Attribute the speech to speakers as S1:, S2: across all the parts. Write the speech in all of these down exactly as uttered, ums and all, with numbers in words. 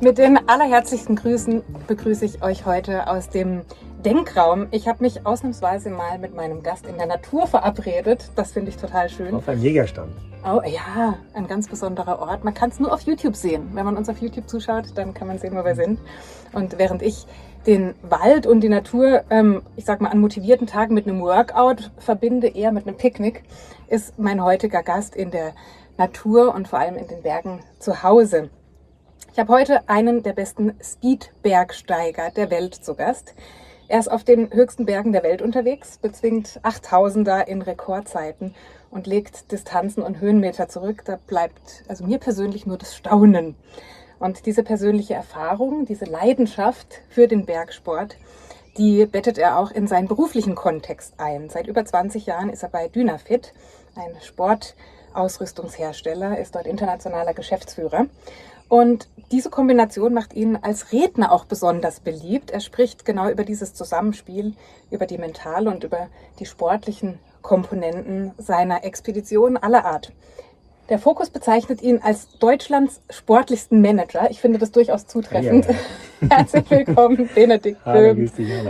S1: Mit den allerherzlichsten Grüßen begrüße ich euch heute aus dem Denkraum. Ich habe mich ausnahmsweise mal mit meinem Gast in der Natur verabredet. Das finde ich total schön.
S2: Auf einem Jägerstand.
S1: Oh ja, ein ganz besonderer Ort. Man kann es nur auf YouTube sehen. Wenn man uns auf YouTube zuschaut, dann kann man sehen, wo wir sind. Und während ich den Wald und die Natur, ähm, ich sag mal, an motivierten Tagen mit einem Workout verbinde, eher mit einem Picknick, ist mein heutiger Gast in der Natur und vor allem in den Bergen zu Hause. Ich habe heute einen der besten Speed-Bergsteiger der Welt zu Gast. Er ist auf den höchsten Bergen der Welt unterwegs, bezwingt achttausender in Rekordzeiten und legt Distanzen und Höhenmeter zurück. Da bleibt also mir persönlich nur das Staunen. Und diese persönliche Erfahrung, diese Leidenschaft für den Bergsport, die bettet er auch in seinen beruflichen Kontext ein. Seit über zwanzig Jahren ist er bei Dynafit, ein Sportausrüstungshersteller, ist dort internationaler Geschäftsführer. Und diese Kombination macht ihn als Redner auch besonders beliebt. Er spricht genau über dieses Zusammenspiel, über die mentale und über die sportlichen Komponenten seiner Expeditionen aller Art. Der Fokus bezeichnet ihn als Deutschlands sportlichsten Manager. Ich finde das durchaus zutreffend. Ja, ja. Herzlich willkommen, Benedikt Böhm.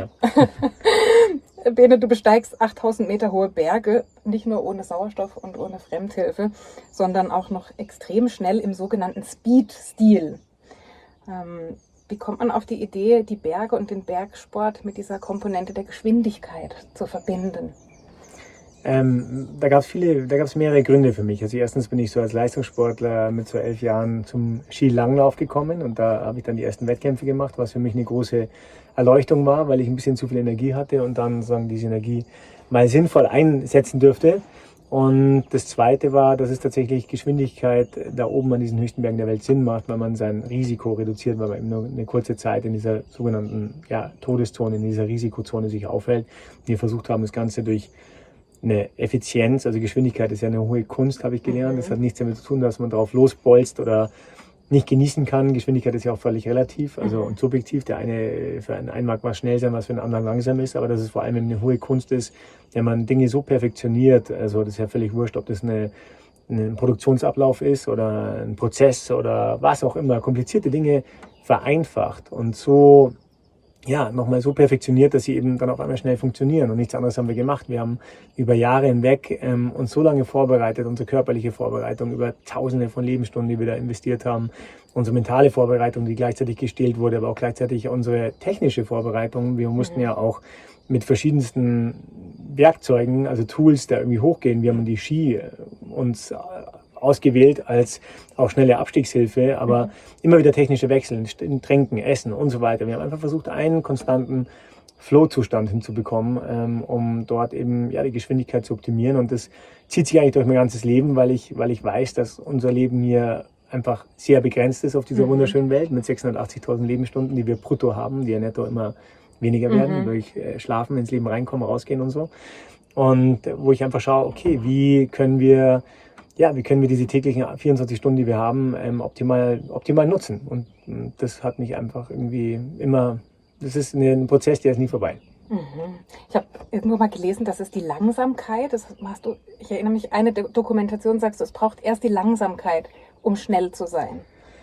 S1: Bene, du besteigst achttausend Meter hohe Berge, nicht nur ohne Sauerstoff und ohne Fremdhilfe, sondern auch noch extrem schnell im sogenannten Speed-Stil. Ähm, wie kommt man auf die Idee, die Berge und den Bergsport mit dieser Komponente der Geschwindigkeit zu verbinden?
S2: Ähm, da gab es viele, da gab es mehrere Gründe für mich. Also erstens bin ich so als Leistungssportler mit so elf Jahren zum Skilanglauf gekommen und da habe ich dann die ersten Wettkämpfe gemacht, was für mich eine große Erleuchtung war, weil ich ein bisschen zu viel Energie hatte und dann sagen diese Energie mal sinnvoll einsetzen dürfte. Und das Zweite war, dass es tatsächlich Geschwindigkeit da oben an diesen höchsten Bergen der Welt Sinn macht, weil man sein Risiko reduziert, weil man eben nur eine kurze Zeit in dieser sogenannten ja, Todeszone, in dieser Risikozone sich aufhält. Wir versucht haben, das Ganze durch eine Effizienz, also Geschwindigkeit ist ja eine hohe Kunst, habe ich gelernt. Das hat nichts damit zu tun, dass man drauf losbolzt oder nicht genießen kann. Geschwindigkeit ist ja auch völlig relativ, also und subjektiv. Der eine, für einen, einen mag was schnell sein, was für einen anderen langsam ist, aber dass es vor allem eine hohe Kunst ist, wenn man Dinge so perfektioniert, also das ist ja völlig wurscht, ob das eine, ein Produktionsablauf ist oder ein Prozess oder was auch immer, komplizierte Dinge vereinfacht und so ja, nochmal so perfektioniert, dass sie eben dann auf einmal schnell funktionieren. Und nichts anderes haben wir gemacht. Wir haben über Jahre hinweg ähm, uns so lange vorbereitet, unsere körperliche Vorbereitung, über Tausende von Lebensstunden, die wir da investiert haben, unsere mentale Vorbereitung, die gleichzeitig gestählt wurde, aber auch gleichzeitig unsere technische Vorbereitung. Wir mussten ja auch mit verschiedensten Werkzeugen, also Tools, da irgendwie hochgehen. Wir haben die Ski uns ausgewählt als auch schnelle Abstiegshilfe, aber mhm. immer wieder technische Wechsel, Tränken, Essen und so weiter. Wir haben einfach versucht, einen konstanten Flow-Zustand hinzubekommen, ähm, um dort eben ja die Geschwindigkeit zu optimieren. Und das zieht sich eigentlich durch mein ganzes Leben, weil ich, weil ich weiß, dass unser Leben hier einfach sehr begrenzt ist auf dieser mhm. wunderschönen Welt mit sechshundertachtzigtausend Lebensstunden, die wir brutto haben, die ja netto immer weniger werden, mhm. durch äh, Schlafen ins Leben reinkommen, rausgehen und so. Und äh, wo ich einfach schaue, okay, wie können wir Ja, wie können wir diese täglichen vierundzwanzig Stunden, die wir haben, ähm, optimal, optimal nutzen? Und, und das hat mich einfach irgendwie immer, das ist ein Prozess, der ist nie vorbei.
S1: Mhm. Ich habe irgendwo mal gelesen, dass es die Langsamkeit, das machst du, ich erinnere mich, eine Dokumentation sagst du, es braucht erst die Langsamkeit, um schnell zu sein.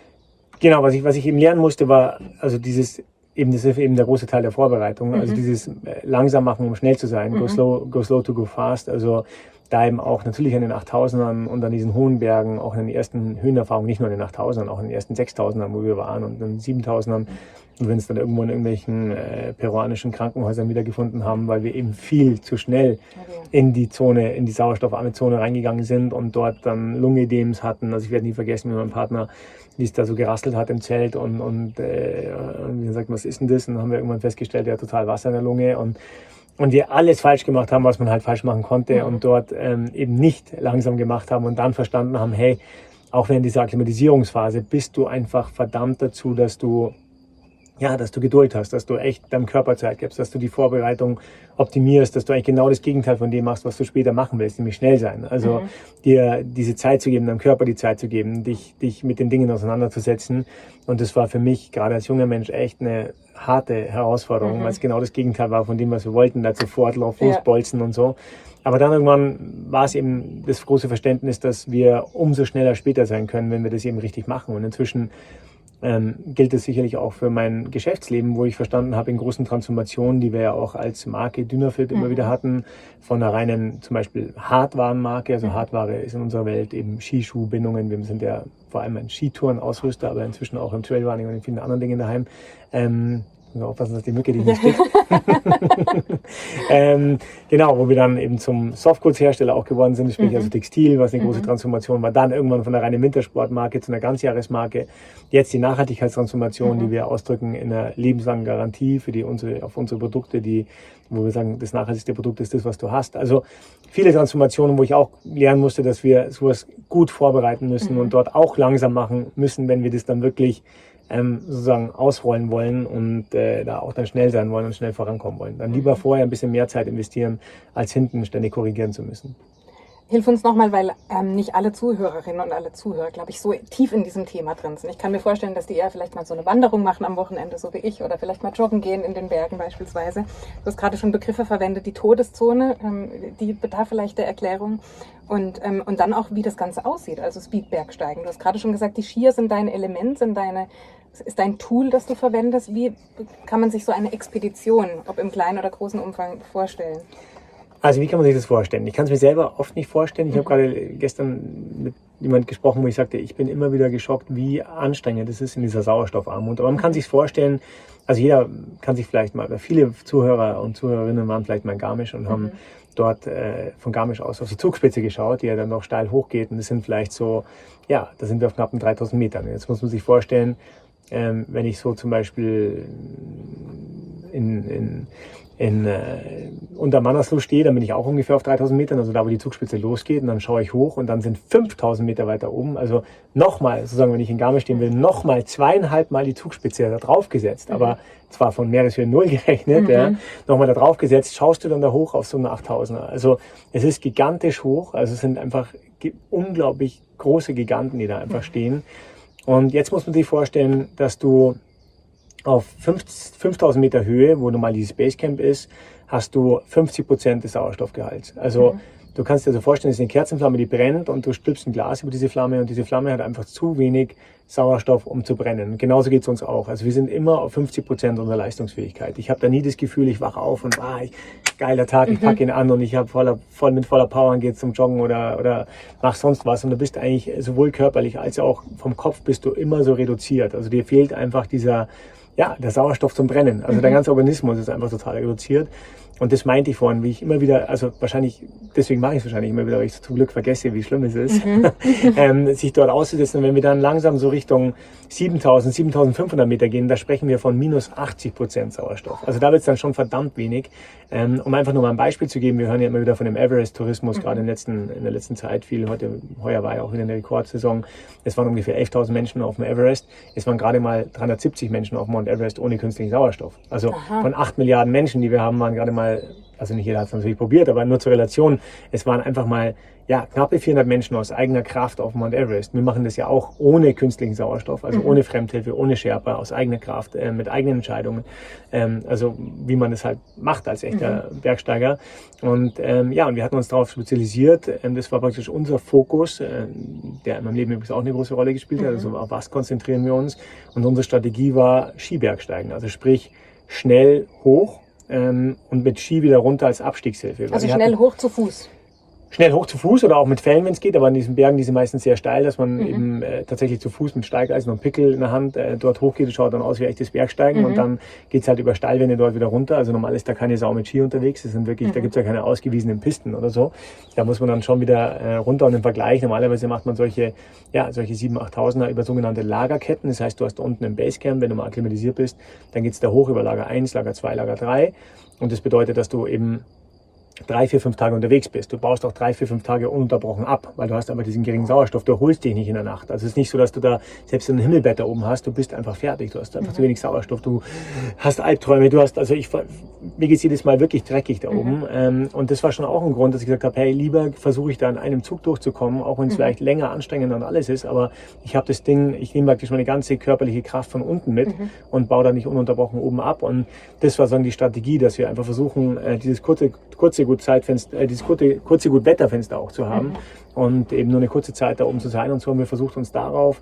S2: Genau, was ich, was ich eben lernen musste, war, also dieses, eben, das ist eben der große Teil der Vorbereitung, mhm. also dieses äh, langsam machen, um schnell zu sein, mhm. go slow, go slow to go fast, also da eben auch natürlich an den achttausendern und an diesen hohen Bergen, auch in den ersten Höhenerfahrungen, nicht nur an den achttausendern, auch in den ersten sechstausendern, wo wir waren und dann siebentausendern und wir uns dann irgendwo in irgendwelchen äh, peruanischen Krankenhäusern wiedergefunden haben, weil wir eben viel zu schnell in die Zone, in die sauerstoffarme Zone reingegangen sind und dort dann Lungenedems hatten. Also ich werde nie vergessen, wie mein Partner, wie es da so gerasselt hat im Zelt und, und äh, wie sagt, was ist denn das? Und dann haben wir irgendwann festgestellt, der hat total Wasser in der Lunge und Und wir alles falsch gemacht haben, was man halt falsch machen konnte mhm. und dort ähm, eben nicht langsam gemacht haben und dann verstanden haben, hey, auch während dieser Akklimatisierungsphase bist du einfach verdammt dazu, dass du ja, dass du Geduld hast, dass du echt deinem Körper Zeit gibst, dass du die Vorbereitung optimierst, dass du eigentlich genau das Gegenteil von dem machst, was du später machen willst, nämlich schnell sein. Also mhm. dir diese Zeit zu geben, deinem Körper die Zeit zu geben, dich, dich mit den Dingen auseinanderzusetzen. Und das war für mich gerade als junger Mensch echt eine harte Herausforderung, mhm. weil es genau das Gegenteil war von dem, was wir wollten, da sofort drauf losbolzen ja. und so. Aber dann irgendwann war es eben das große Verständnis, dass wir umso schneller später sein können, wenn wir das eben richtig machen. Und inzwischen ähm, gilt es sicherlich auch für mein Geschäftsleben, wo ich verstanden habe, in großen Transformationen, die wir ja auch als Marke Dynafit immer
S1: Mhm.
S2: wieder hatten, von einer reinen zum Beispiel Hartwarenmarke, also
S1: Mhm.
S2: Hartware ist in unserer Welt eben Skischuhbindungen, wir sind ja vor allem ein Skitourenausrüster, aber inzwischen auch im Trailrunning und in vielen anderen Dingen daheim. Ähm, muss aufpassen, dass die Mücke dich nicht sticht. ähm, genau, wo wir dann eben zum Softgoods-Hersteller auch geworden sind, sprich
S1: Mhm.
S2: also Textil, was eine große
S1: Mhm.
S2: Transformation war, dann irgendwann von der reinen Wintersportmarke zu einer Ganzjahresmarke. Jetzt die Nachhaltigkeitstransformation,
S1: Mhm.
S2: die wir ausdrücken in einer lebenslangen Garantie für die unsere, auf unsere Produkte, die, wo wir sagen, das nachhaltigste Produkt ist das, was du hast. Also viele Transformationen, wo ich auch lernen musste, dass wir sowas gut vorbereiten müssen
S1: Mhm.
S2: und dort auch langsam machen müssen, wenn wir das dann wirklich ähm, sozusagen ausrollen wollen und äh, da auch dann schnell sein wollen und schnell vorankommen wollen. Dann lieber vorher ein bisschen mehr Zeit investieren, als hinten ständig korrigieren zu müssen.
S1: Hilf uns nochmal, weil ähm, nicht alle Zuhörerinnen und alle Zuhörer, glaube ich, so tief in diesem Thema drin sind. Ich kann mir vorstellen, dass die eher vielleicht mal so eine Wanderung machen am Wochenende, so wie ich, oder vielleicht mal joggen gehen in den Bergen beispielsweise. Du hast gerade schon Begriffe verwendet, die Todeszone, ähm, die bedarf vielleicht der Erklärung. Und, ähm, und dann auch, wie das Ganze aussieht, also Speedbergsteigen. Du hast gerade schon gesagt, die Skier sind dein Element, sind deine, ist dein Tool, das du verwendest. Wie kann man sich so eine Expedition, ob im kleinen oder großen Umfang, vorstellen?
S2: Also wie kann man sich das vorstellen? Ich kann es mir selber oft nicht vorstellen. Ich
S1: Mhm.
S2: habe gerade gestern mit jemand gesprochen, wo ich sagte, ich bin immer wieder geschockt, wie anstrengend es ist in dieser Sauerstoffarmut. Aber man kann sich vorstellen, also jeder kann sich vielleicht mal, oder viele Zuhörer und Zuhörerinnen waren vielleicht mal in Garmisch und haben
S1: Mhm.
S2: dort äh, von Garmisch aus auf die Zugspitze geschaut, die ja dann noch steil hochgeht. Und das sind vielleicht so, ja, da sind wir auf knappen dreitausend Metern. Jetzt muss man sich vorstellen, ähm, wenn ich so zum Beispiel in, in in, äh, unter Mannersloh stehe, dann bin ich auch ungefähr auf dreitausend Metern, also da, wo die Zugspitze losgeht, und dann schaue ich hoch und dann sind fünftausend Meter weiter oben, also nochmal, sozusagen, wenn ich in Garmisch stehen will, nochmal zweieinhalb Mal die Zugspitze da drauf gesetzt, mhm. aber zwar von Meereshöhe null gerechnet, mhm. ja, nochmal da drauf gesetzt, schaust du dann da hoch auf so eine achttausender. Also es ist gigantisch hoch, also es sind einfach unglaublich große Giganten, die da einfach mhm. stehen. Und jetzt muss man sich vorstellen, dass du auf fünftausend Meter Höhe, wo normal dieses Basecamp ist, hast du fünfzig Prozent des Sauerstoffgehalts. Also mhm. du kannst dir so vorstellen, es ist eine Kerzenflamme, die brennt und du stülpst ein Glas über diese Flamme und diese Flamme hat einfach zu wenig Sauerstoff, um zu brennen. Und genauso geht es uns auch. Also wir sind immer auf fünfzig Prozent unserer Leistungsfähigkeit. Ich habe da nie das Gefühl, ich wache auf und ah, ich, geiler Tag, ich packe ihn an und ich habe voller, voll mit voller Power und gehe zum Joggen oder, oder mach sonst was. Und du bist eigentlich sowohl körperlich als auch vom Kopf bist du immer so reduziert. Also dir fehlt einfach dieser Ja, der Sauerstoff zum Brennen. Also mhm. der ganze Organismus ist einfach total reduziert. Und das meinte ich vorhin, wie ich immer wieder, also wahrscheinlich, deswegen mache ich es wahrscheinlich immer wieder, weil ich zum Glück vergesse, wie schlimm es ist, mhm. ähm, sich dort auszusetzen. Und wenn wir dann langsam so Richtung siebentausend, siebentausendfünfhundert Meter gehen, da sprechen wir von minus achtzig Prozent Sauerstoff. Also da wird es dann schon verdammt wenig. Ähm, um einfach nur mal ein Beispiel zu geben, wir hören ja immer wieder von dem Everest-Tourismus, mhm. gerade in, letzten, in der letzten Zeit viel. Heute, heuer war ja auch wieder eine Rekordsaison. Es waren ungefähr elftausend Menschen auf dem Everest. Es waren gerade mal dreihundertsiebzig Menschen auf Mount Everest ohne künstlichen Sauerstoff. Also Aha. von acht Milliarden Menschen, die wir haben, waren gerade mal, also nicht jeder hat es natürlich probiert, aber nur zur Relation, es waren einfach mal ja, knappe vierhundert Menschen aus eigener Kraft auf Mount Everest. Wir machen das ja auch ohne künstlichen Sauerstoff, also mhm. ohne Fremdhilfe, ohne Sherpa, aus eigener Kraft, äh, mit eigenen Entscheidungen. Ähm, also wie man es halt macht als echter mhm. Bergsteiger. Und ähm, ja, und wir hatten uns darauf spezialisiert. Ähm, das war praktisch unser Fokus, äh, der in meinem Leben übrigens auch eine große Rolle gespielt hat. Mhm. Also auf was konzentrieren wir uns? Und unsere Strategie war Skibergsteigen, also sprich schnell hoch ähm, und mit Ski wieder runter als Abstiegshilfe.
S1: Also schnell hoch zu Fuß.
S2: Schnell hoch zu Fuß oder auch mit Fällen, wenn es geht, aber an diesen Bergen, die sind meistens sehr steil, dass man mhm. eben äh, tatsächlich zu Fuß mit Steigeisen und Pickel in der Hand äh, dort hochgeht. Das schaut dann aus wie echtes Bergsteigen mhm. und dann geht's halt über Steilwände dort wieder runter. Also normal ist da keine Sau mit Ski unterwegs. Das sind wirklich, mhm. da gibt's ja keine ausgewiesenen Pisten oder so. Da muss man dann schon wieder äh, runter und im Vergleich. Normalerweise macht man solche, ja, solche sieben, achttausender über sogenannte Lagerketten. Das heißt, du hast da unten ein Basecamp, wenn du mal akklimatisiert bist, dann geht's da hoch über Lager eins, Lager zwei, Lager drei. Und das bedeutet, dass du eben drei, vier, fünf Tage unterwegs bist. Du baust auch drei, vier, fünf Tage ununterbrochen ab, weil du hast aber diesen geringen Sauerstoff, du erholst dich nicht in der Nacht. Also es ist nicht so, dass du da selbst ein Himmelbett da oben hast, du bist einfach fertig, du hast einfach mhm. zu wenig Sauerstoff, du hast Albträume, du hast, also ich, mir geht's jedes Mal wirklich dreckig da oben. Mhm. Ähm, und das war schon auch ein Grund, dass ich gesagt habe, hey, lieber versuche ich da in einem Zug durchzukommen, auch wenn es mhm. vielleicht länger, anstrengender und alles ist, aber ich habe das Ding, ich nehme praktisch meine ganze körperliche Kraft von unten mit mhm. und baue da nicht ununterbrochen oben ab. Und das war so die Strategie, dass wir einfach versuchen, dieses kurze, kurze gut Zeitfenster, äh, dieses kurze, kurze gut Wetterfenster auch zu haben mhm. und eben nur eine kurze Zeit da oben zu sein. Und so haben wir versucht, uns darauf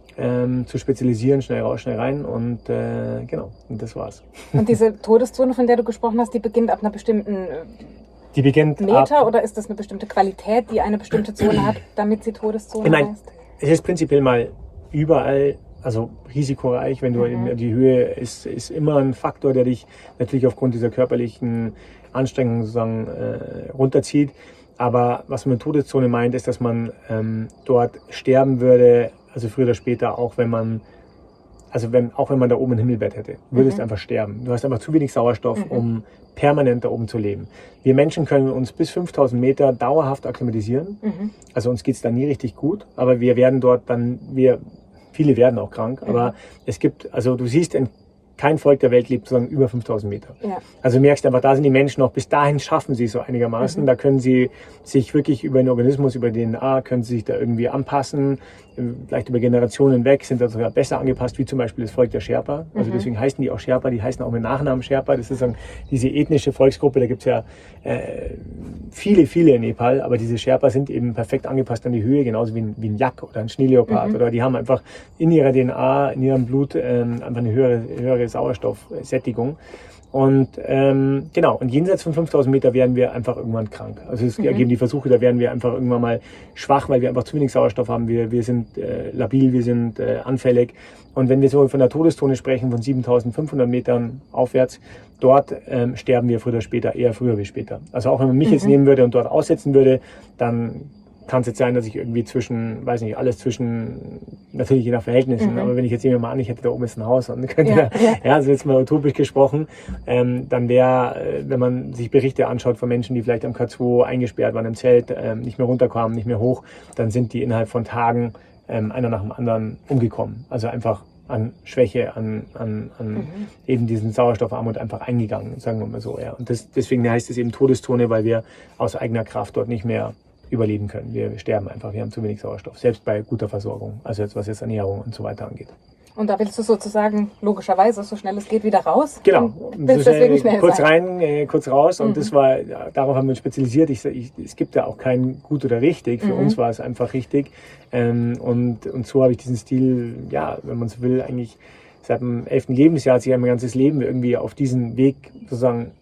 S2: ähm, zu spezialisieren, schnell raus, schnell rein und äh, genau, und das war's.
S1: Und diese Todeszone, von der du gesprochen hast, die beginnt ab einer bestimmten
S2: die beginnt
S1: Meter
S2: ab,
S1: oder ist das eine bestimmte Qualität, die eine bestimmte Zone hat, damit sie Todeszone
S2: ich mein,
S1: heißt?
S2: Es ist prinzipiell mal überall, also risikoreich, wenn du
S1: Mhm.
S2: in die Höhe ist, ist immer ein Faktor, der dich natürlich aufgrund dieser körperlichen Anstrengungen sozusagen äh, runterzieht. Aber was man mit Todeszone meint, ist, dass man ähm, dort sterben würde, also früher oder später, auch wenn man, also wenn, auch wenn man da oben ein Himmelbett hätte, du würdest
S1: Mhm.
S2: einfach sterben. Du hast einfach zu wenig Sauerstoff,
S1: Mhm.
S2: um permanent da oben zu leben. Wir Menschen können uns bis fünftausend Meter dauerhaft akklimatisieren.
S1: Mhm.
S2: Also uns geht's da nie richtig gut, aber wir werden dort dann, wir, viele werden auch krank, aber
S1: Mhm.
S2: es gibt, also du siehst, in, kein Volk der Welt lebt sozusagen über fünftausend Meter.
S1: Ja.
S2: Also du merkst einfach, da sind die Menschen noch, bis dahin schaffen sie es so einigermaßen.
S1: Mhm.
S2: Da können sie sich wirklich über den Organismus, über D N A, können sie sich da irgendwie anpassen. Vielleicht über Generationen hinweg sind da sogar besser angepasst, wie zum Beispiel das Volk der Sherpa. Also
S1: Mhm.
S2: deswegen heißen die auch Sherpa, die heißen auch mit Nachnamen Sherpa. Das ist sozusagen diese ethnische Volksgruppe, da gibt es ja äh, viele, viele in Nepal, aber diese Sherpa sind eben perfekt angepasst an die Höhe, genauso wie ein, wie ein Yak oder ein Schneeleopard.
S1: Mhm.
S2: Oder die haben einfach in ihrer D N A, in ihrem Blut ähm, einfach eine höhere, höhere Sauerstoffsättigung. Und ähm, genau, und jenseits von fünftausend Meter werden wir einfach irgendwann krank. Also es
S1: Mhm.
S2: ergeben die Versuche, da werden wir einfach irgendwann mal schwach, weil wir einfach zu wenig Sauerstoff haben. Wir, wir sind äh, labil, wir sind äh, anfällig. Und wenn wir so von der Todeszone sprechen, von siebentausendfünfhundert Metern aufwärts, dort ähm, sterben wir früher oder später, eher früher wie später. Also auch wenn man mich
S1: Mhm.
S2: jetzt nehmen würde und dort aussetzen würde, dann kann es jetzt sein, dass ich irgendwie zwischen, weiß nicht, alles zwischen, natürlich je nach Verhältnissen,
S1: Mhm.
S2: aber wenn ich jetzt nehmen wir mal an, ich hätte da oben jetzt ein Haus und könnte,
S1: Ja,
S2: ja,
S1: ja.
S2: ja, also jetzt mal utopisch gesprochen, ähm, dann wäre, äh, wenn man sich Berichte anschaut von Menschen, die vielleicht am K zwei eingesperrt waren im Zelt, ähm, nicht mehr runterkamen, nicht mehr hoch, dann sind die innerhalb von Tagen ähm, einer nach dem anderen umgekommen. Also einfach an Schwäche, an, an, an
S1: Mhm.
S2: eben diesen Sauerstoffarmut einfach eingegangen, sagen wir mal so. Ja. Und das, deswegen heißt es eben Todeszone, weil wir aus eigener Kraft dort nicht mehr überleben können. Wir sterben einfach, wir haben zu wenig Sauerstoff, selbst bei guter Versorgung, also jetzt was jetzt Ernährung und so weiter angeht.
S1: Und da willst du sozusagen logischerweise so schnell es geht wieder raus?
S2: Genau,
S1: Und willst
S2: so
S1: deswegen
S2: schnell,
S1: schnell
S2: kurz
S1: sein.
S2: rein, äh, kurz raus und
S1: Mhm.
S2: das war, ja, darauf haben wir uns spezialisiert. Ich, ich, es gibt ja auch kein gut oder richtig, für
S1: Mhm.
S2: uns war es einfach richtig ähm, und, und so habe ich diesen Stil, ja, wenn man so will, eigentlich seit dem elften Lebensjahr, hat sich mein ganzes Leben irgendwie auf diesen Weg sozusagen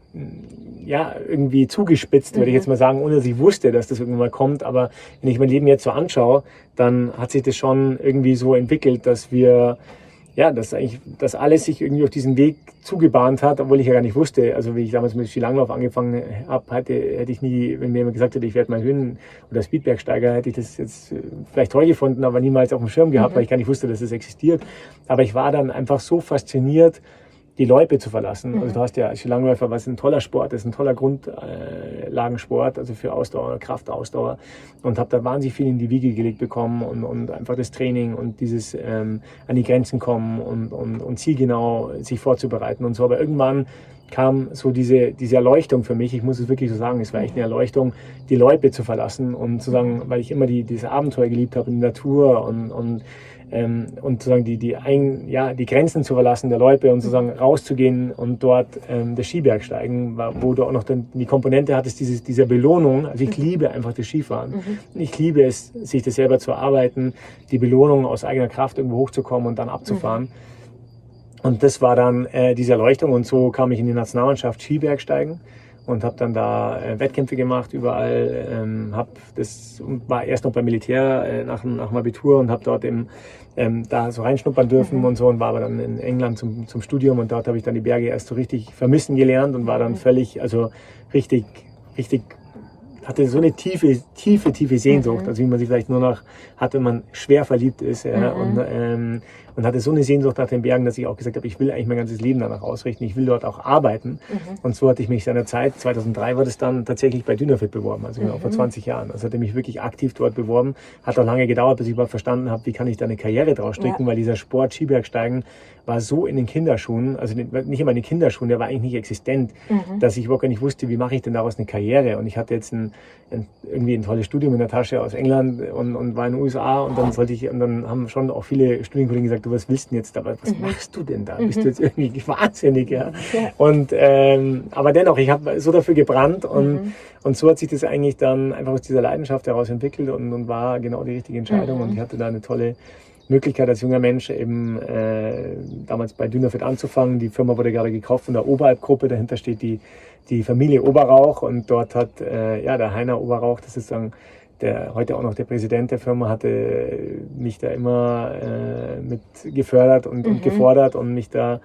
S2: ja, irgendwie zugespitzt, würde ich
S1: Mhm.
S2: jetzt mal sagen, ohne dass ich wusste, dass das irgendwann mal kommt. Aber wenn ich mein Leben jetzt so anschaue, dann hat sich das schon irgendwie so entwickelt, dass wir, ja, dass eigentlich, dass alles sich irgendwie auf diesen Weg zugebahnt hat, obwohl ich ja gar nicht wusste. Also wie ich damals mit Skilanglauf angefangen habe, hätte, hätte ich nie, wenn mir jemand gesagt hätte, ich werde mal Höhen- oder Speedbergsteiger, hätte ich das jetzt vielleicht toll gefunden, aber niemals auf dem Schirm gehabt,
S1: Mhm.
S2: weil ich gar nicht wusste, dass das existiert. Aber ich war dann einfach so fasziniert, die Loipe zu verlassen.
S1: Mhm.
S2: Also du hast ja als Skilangläufer, was ein toller Sport ist, ein toller Grundlagensport, also für Ausdauer, Kraftausdauer, und habe da wahnsinnig viel in die Wiege gelegt bekommen und, und einfach das Training und dieses ähm, an die Grenzen kommen und, und, und zielgenau sich vorzubereiten und so. Aber irgendwann kam so diese, diese Erleuchtung für mich, ich muss es wirklich so sagen, es war echt eine Erleuchtung, die Loipe zu verlassen und zu sagen, weil ich immer die, dieses Abenteuer geliebt habe in der Natur und, und Ähm, und sozusagen die, die, ein, ja, die Grenzen zu verlassen der Loipe und sozusagen rauszugehen und dort ähm, das Skibergsteigen, wo du auch noch dann die Komponente hattest, dieses, dieser Belohnung. Also ich liebe einfach das Skifahren.
S1: Mhm.
S2: Ich liebe es, sich das selber zu erarbeiten, die Belohnung aus eigener Kraft irgendwo hochzukommen und dann abzufahren.
S1: Mhm.
S2: Und das war dann äh, diese Erleuchtung und so kam ich in die Nationalmannschaft Skibergsteigen und habe dann da äh, Wettkämpfe gemacht überall, ähm, hab das war erst noch beim Militär äh, nach, nach dem Abitur und habe dort im, ähm, da so reinschnuppern dürfen
S1: Mhm.
S2: und so und war aber dann in England zum, zum Studium und dort habe ich dann die Berge erst so richtig vermissen gelernt und war dann
S1: Mhm.
S2: völlig, also richtig, richtig, hatte so eine tiefe, tiefe, tiefe Sehnsucht,
S1: Mhm.
S2: also wie man sie vielleicht nur noch hat, wenn man schwer verliebt ist ja,
S1: Mhm.
S2: und, ähm, und hatte so eine Sehnsucht nach den Bergen, dass ich auch gesagt habe, ich will eigentlich mein ganzes Leben danach ausrichten, ich will dort auch arbeiten.
S1: Mhm.
S2: Und so hatte ich mich seinerzeit, zweitausenddrei war das dann tatsächlich bei Dynafit beworben, also genau
S1: Mhm.
S2: vor zwanzig Jahren. Also hatte mich wirklich aktiv dort beworben. Hat auch lange gedauert, bis ich mal verstanden habe, wie kann ich da eine Karriere draus stricken,
S1: Ja.
S2: weil dieser Sport Skibergsteigen war so in den Kinderschuhen, also nicht immer in den Kinderschuhen, der war eigentlich nicht existent,
S1: Mhm.
S2: dass ich überhaupt gar nicht wusste, wie mache ich denn daraus eine Karriere. Und ich hatte jetzt ein, ein, irgendwie ein tolles Studium in der Tasche aus England und, und war in den U S A und dann sollte ich, und dann haben schon auch viele Studienkollegen gesagt, du, was willst du denn jetzt da? Was
S1: Mhm.
S2: machst du denn da?
S1: Mhm.
S2: Bist du jetzt irgendwie wahnsinnig, ja?
S1: Ja.
S2: Und, ähm, aber dennoch, ich habe so dafür gebrannt und,
S1: Mhm.
S2: und so hat sich das eigentlich dann einfach aus dieser Leidenschaft heraus entwickelt und, und war genau die richtige Entscheidung
S1: Mhm.
S2: und ich hatte da eine tolle Möglichkeit als junger Mensch eben äh, damals bei Dynafit anzufangen. Die Firma wurde gerade gekauft von der Oberalp-Gruppe, dahinter steht die, die Familie Oberrauch und dort hat äh, ja, der Heiner Oberrauch, das ist dann der heute auch noch der Präsident der Firma, hatte mich da immer äh, mit gefördert und, mhm. und gefordert und mich da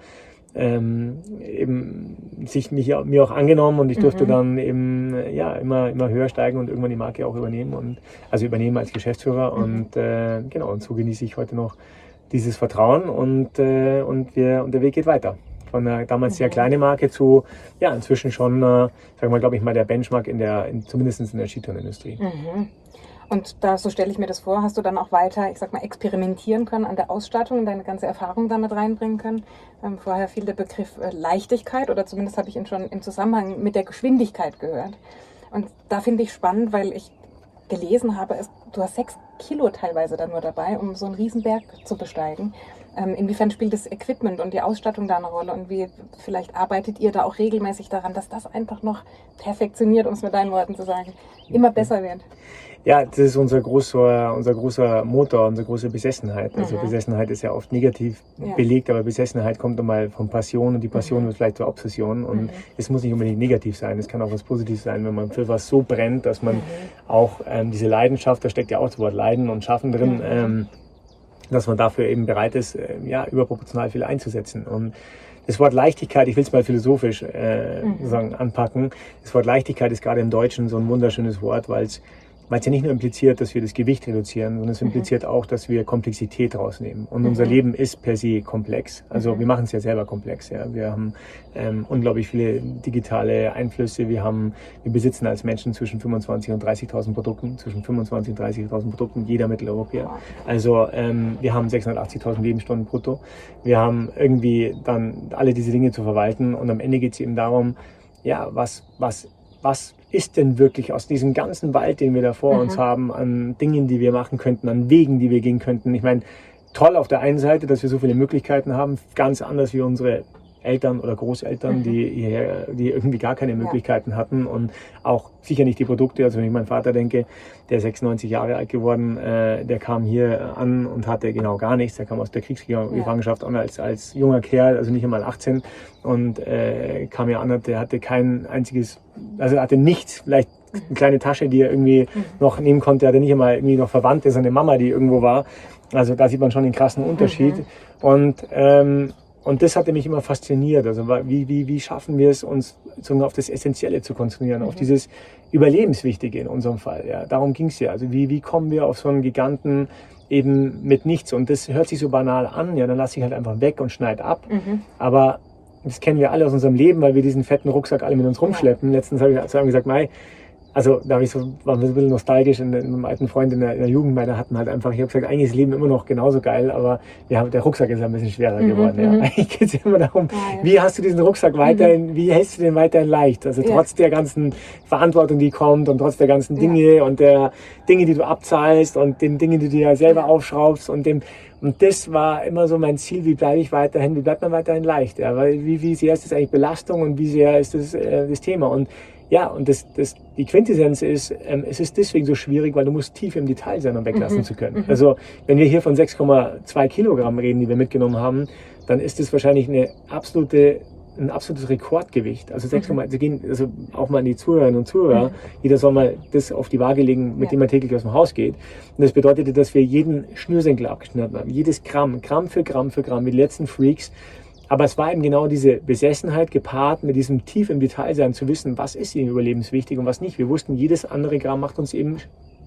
S2: ähm, eben sich mich, mir auch angenommen und ich durfte mhm. dann eben ja immer immer höher steigen und irgendwann die Marke auch übernehmen und also übernehmen als Geschäftsführer mhm. und äh, genau und so genieße ich heute noch dieses Vertrauen und äh, und wir und der Weg geht weiter. Von einer damals sehr kleinen Marke zu, ja, inzwischen schon, äh, sagen wir mal, glaube ich mal, der Benchmark in der, in, zumindest in der Skitourenindustrie.
S1: Mhm. Und da, so stelle ich mir das vor, hast du dann auch weiter, ich sag mal, experimentieren können an der Ausstattung und deine ganze Erfahrung damit reinbringen können. Ähm, vorher fiel der Begriff äh, Leichtigkeit oder zumindest habe ich ihn schon im Zusammenhang mit der Geschwindigkeit gehört. Und da finde ich spannend, weil ich gelesen habe, es, du hast sechs Kilo teilweise dann nur dabei, um so einen Riesenberg zu besteigen. Ähm, inwiefern spielt das Equipment und die Ausstattung da eine Rolle und wie vielleicht arbeitet ihr da auch regelmäßig daran, dass das einfach noch perfektioniert, um es mit deinen Worten zu sagen, immer besser wird?
S2: Ja, das ist unser großer, unser großer Motor, unsere große Besessenheit. Also mhm. Besessenheit ist ja oft negativ ja. belegt, aber Besessenheit kommt einmal von Passion und die Passion mhm. wird vielleicht zur Obsession und mhm. es muss nicht unbedingt negativ sein, es kann auch was Positives sein, wenn man für was so brennt, dass man mhm. auch ähm, diese Leidenschaft, da steckt ja auch das Wort Leiden und Schaffen drin, mhm. ähm, dass man dafür eben bereit ist, äh, ja, überproportional viel einzusetzen. Und das Wort Leichtigkeit, ich will es mal philosophisch äh, mhm. sozusagen anpacken, das Wort Leichtigkeit ist gerade im Deutschen so ein wunderschönes Wort, weil es weil es ja nicht nur impliziert, dass wir das Gewicht reduzieren, sondern es impliziert mhm. auch, dass wir Komplexität rausnehmen. Und mhm. unser Leben ist per se komplex. Also mhm. wir machen es ja selber komplex. Ja. Wir haben ähm, unglaublich viele digitale Einflüsse. Wir haben, wir besitzen als Menschen zwischen fünfundzwanzig und dreißigtausend Produkten, zwischen fünfundzwanzig und dreißigtausend Produkten, jeder Mitteleuropäer. Also ähm, wir haben sechshundertachtzigtausend Lebensstunden brutto. Wir haben irgendwie dann alle diese Dinge zu verwalten und am Ende geht es eben darum, ja, was, was, was ist denn wirklich aus diesem ganzen Wald, den wir da vor mhm. uns haben, an Dingen, die wir machen könnten, an Wegen, die wir gehen könnten. Ich meine, toll auf der einen Seite, dass wir so viele Möglichkeiten haben, ganz anders wie unsere Eltern oder Großeltern, mhm. die, hierher, die irgendwie gar keine Möglichkeiten ja. hatten und auch sicher nicht die Produkte. Also wenn ich meinen Vater denke, der ist sechsundneunzig Jahre alt geworden, äh, der kam hier an und hatte genau gar nichts. Der kam aus der Kriegsgefangenschaft ja. an als, als junger Kerl, also nicht einmal achtzehn und äh, kam hier an, der hatte kein einziges, also hatte nichts, vielleicht eine kleine Tasche, die er irgendwie mhm. noch nehmen konnte, hatte nicht einmal irgendwie noch Verwandte, seine Mama, die irgendwo war. Also da sieht man schon den krassen Unterschied. Mhm. Und ähm, Und das hatte mich immer fasziniert. Also wie, wie, wie schaffen wir es, uns auf das Essentielle zu konzentrieren, mhm. auf dieses Überlebenswichtige in unserem Fall. Ja, darum ging es ja. Also wie, wie kommen wir auf so einen Giganten eben mit nichts? Und das hört sich so banal an. Ja, dann lasse ich halt einfach weg und schneide ab. Mhm. Aber das kennen wir alle aus unserem Leben, weil wir diesen fetten Rucksack alle mit uns rumschleppen. Ja. Letztens habe ich zu einem gesagt, Mai, also da ich so, war mir so ein bisschen nostalgisch in, in einem alten Freund in der, in der Jugend, weil da hatten halt einfach, ich habe gesagt, eigentlich ist das Leben immer noch genauso geil, aber wir haben, der Rucksack ist ein bisschen schwerer mhm, geworden. Ja. Eigentlich geht es immer darum, ja, ja. wie hast du diesen Rucksack weiterhin, mhm. wie hältst du den weiterhin leicht? Also trotz ja. der ganzen Verantwortung, die kommt und trotz der ganzen Dinge ja. und der Dinge, die du abzahlst und den Dingen, die du dir selber ja. aufschraubst und dem, und das war immer so mein Ziel, wie bleibe ich weiterhin, wie bleibt man weiterhin leicht? Ja? Weil wie, wie sehr ist das eigentlich Belastung und wie sehr ist das äh, das Thema? Und ja, und das, das, die Quintessenz ist, ähm, es ist deswegen so schwierig, weil du musst tief im Detail sein, um weglassen mhm. zu können. Mhm. Also wenn wir hier von sechs Komma zwei Kilogramm reden, die wir mitgenommen haben, dann ist das wahrscheinlich eine absolute, ein absolutes Rekordgewicht. Also sechs, mhm. also gehen also auch mal an die Zuhörerinnen und Zuhörer, mhm. jeder soll mal das auf die Waage legen, mit ja. dem man täglich aus dem Haus geht. Und das bedeutete, dass wir jeden Schnürsenkel abgeschnitten haben, jedes Gramm, Gramm für Gramm für Gramm, wie die letzten Freaks. Aber es war eben genau diese Besessenheit gepaart mit diesem tief im Detail sein, zu wissen, was ist ihnen überlebenswichtig und was nicht. Wir wussten, jedes andere Gramm macht uns eben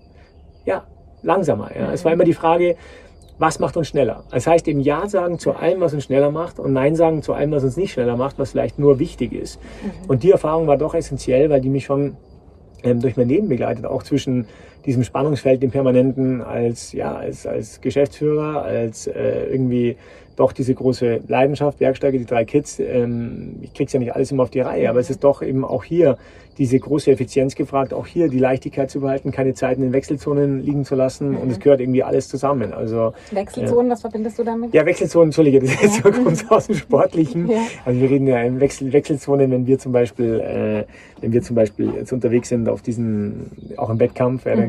S2: ja, langsamer. Ja. Mhm. Es war immer die Frage, was macht uns schneller? Das heißt eben Ja sagen zu allem, was uns schneller macht und Nein sagen zu allem, was uns nicht schneller macht, was vielleicht nur wichtig ist. Mhm. Und die Erfahrung war doch essentiell, weil die mich schon ähm, durch mein Leben begleitet, auch zwischen diesem Spannungsfeld, dem Permanenten als, ja, als, als Geschäftsführer, als äh, irgendwie doch diese große Leidenschaft, Bergsteiger, die drei Kids. Ähm, ich krieg's ja nicht alles immer auf die Reihe, aber es ist doch eben auch hier diese große Effizienz gefragt, auch hier die Leichtigkeit zu behalten, keine Zeit in den Wechselzonen liegen zu lassen mhm. und es gehört irgendwie alles zusammen. Also
S1: Wechselzonen,
S2: äh,
S1: was verbindest du damit?
S2: Ja, Wechselzonen, Entschuldige, das ist
S1: ja.
S2: so, kommt aus dem Sportlichen. Ja. Also wir reden ja in Wechsel, Wechselzonen, wenn wir zum Beispiel, äh, wenn wir zum Beispiel jetzt unterwegs sind auf diesen, auch im Wettkampf, ja, dann
S1: mhm.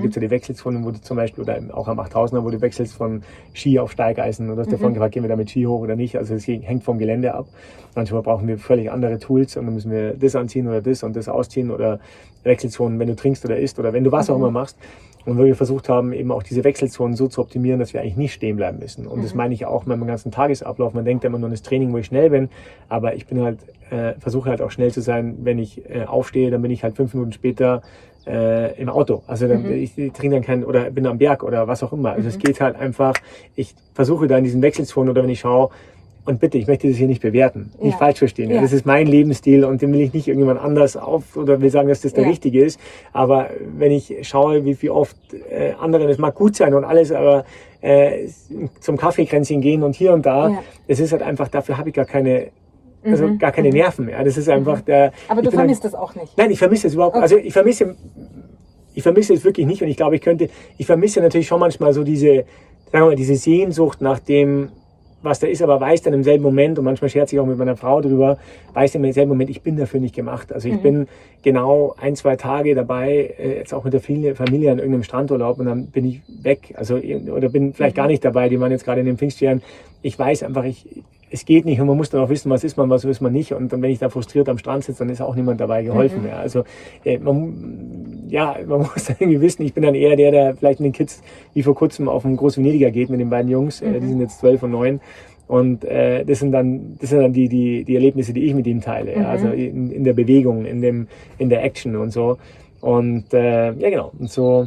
S2: gibt es ja die Wechselzonen, wo du zum Beispiel, oder auch am achttausender, wo du wechselst von Ski auf Steigeisen. Und du hast dir vorhin gefragt, gehen wir da mit Ski hoch oder nicht. Also es hängt vom Gelände ab. Manchmal brauchen wir völlig andere Tools und dann müssen wir das anziehen oder das und das ausziehen oder Wechselzonen, wenn du trinkst oder isst oder wenn du was auch immer machst. Und wo wir versucht haben, eben auch diese Wechselzonen so zu optimieren, dass wir eigentlich nicht stehen bleiben müssen. Und mhm. das meine ich auch mit meinem ganzen Tagesablauf. Man denkt immer nur an das Training, wo ich schnell bin, aber ich bin halt, äh, versuche halt auch schnell zu sein. Wenn ich äh, aufstehe, dann bin ich halt fünf Minuten später äh, im Auto. Also dann, mhm. ich, ich trinke dann kein, oder bin am Berg oder was auch immer. Also mhm. es geht halt einfach, ich versuche da in diesen Wechselzonen oder wenn ich schaue, und bitte, ich möchte das hier nicht bewerten, nicht ja. falsch verstehen. Ja. Das ist mein Lebensstil und den will ich nicht irgendjemand anders auf oder will sagen, dass das der ja. richtige ist. Aber wenn ich schaue, wie, wie oft äh, andere, das mag gut sein und alles, aber äh, zum Kaffeekränzchen gehen und hier und da, ja. das ist halt einfach, dafür habe ich gar keine, also mhm. gar keine Nerven mehr. Das ist einfach der.
S1: Aber du vermisst das auch nicht?
S2: Nein, ich vermisse es überhaupt. Okay. Also ich vermisse, ich vermisse es wirklich nicht und ich glaube, ich könnte, ich vermisse natürlich schon manchmal so diese, sagen wir mal, diese Sehnsucht nach dem, was da ist, aber weiß dann im selben Moment, und manchmal scherze ich auch mit meiner Frau drüber, weiß dann im selben Moment, ich bin dafür nicht gemacht. Also ich mhm. bin genau ein, zwei Tage dabei, jetzt auch mit der Familie an irgendeinem Strandurlaub und dann bin ich weg. Also, oder bin vielleicht mhm. gar nicht dabei, die waren jetzt gerade in den Pfingstferien. Ich weiß einfach, ich, es geht nicht und man muss dann auch wissen, was ist man, was ist man nicht. Und dann, wenn ich da frustriert am Strand sitze, dann ist auch niemand dabei geholfen. Mhm. Ja. Also äh, man, ja, man muss dann irgendwie wissen, ich bin dann eher der, der vielleicht mit den Kids wie vor kurzem auf einen Groß-Venediger geht mit den beiden Jungs. Mhm. Äh, die sind jetzt zwölf und neun. Und äh, das sind dann, das sind dann die, die, die Erlebnisse, die ich mit ihm teile. Mhm. Ja. Also in, in der Bewegung, in dem, in der Action und so. Und äh, ja genau, und so,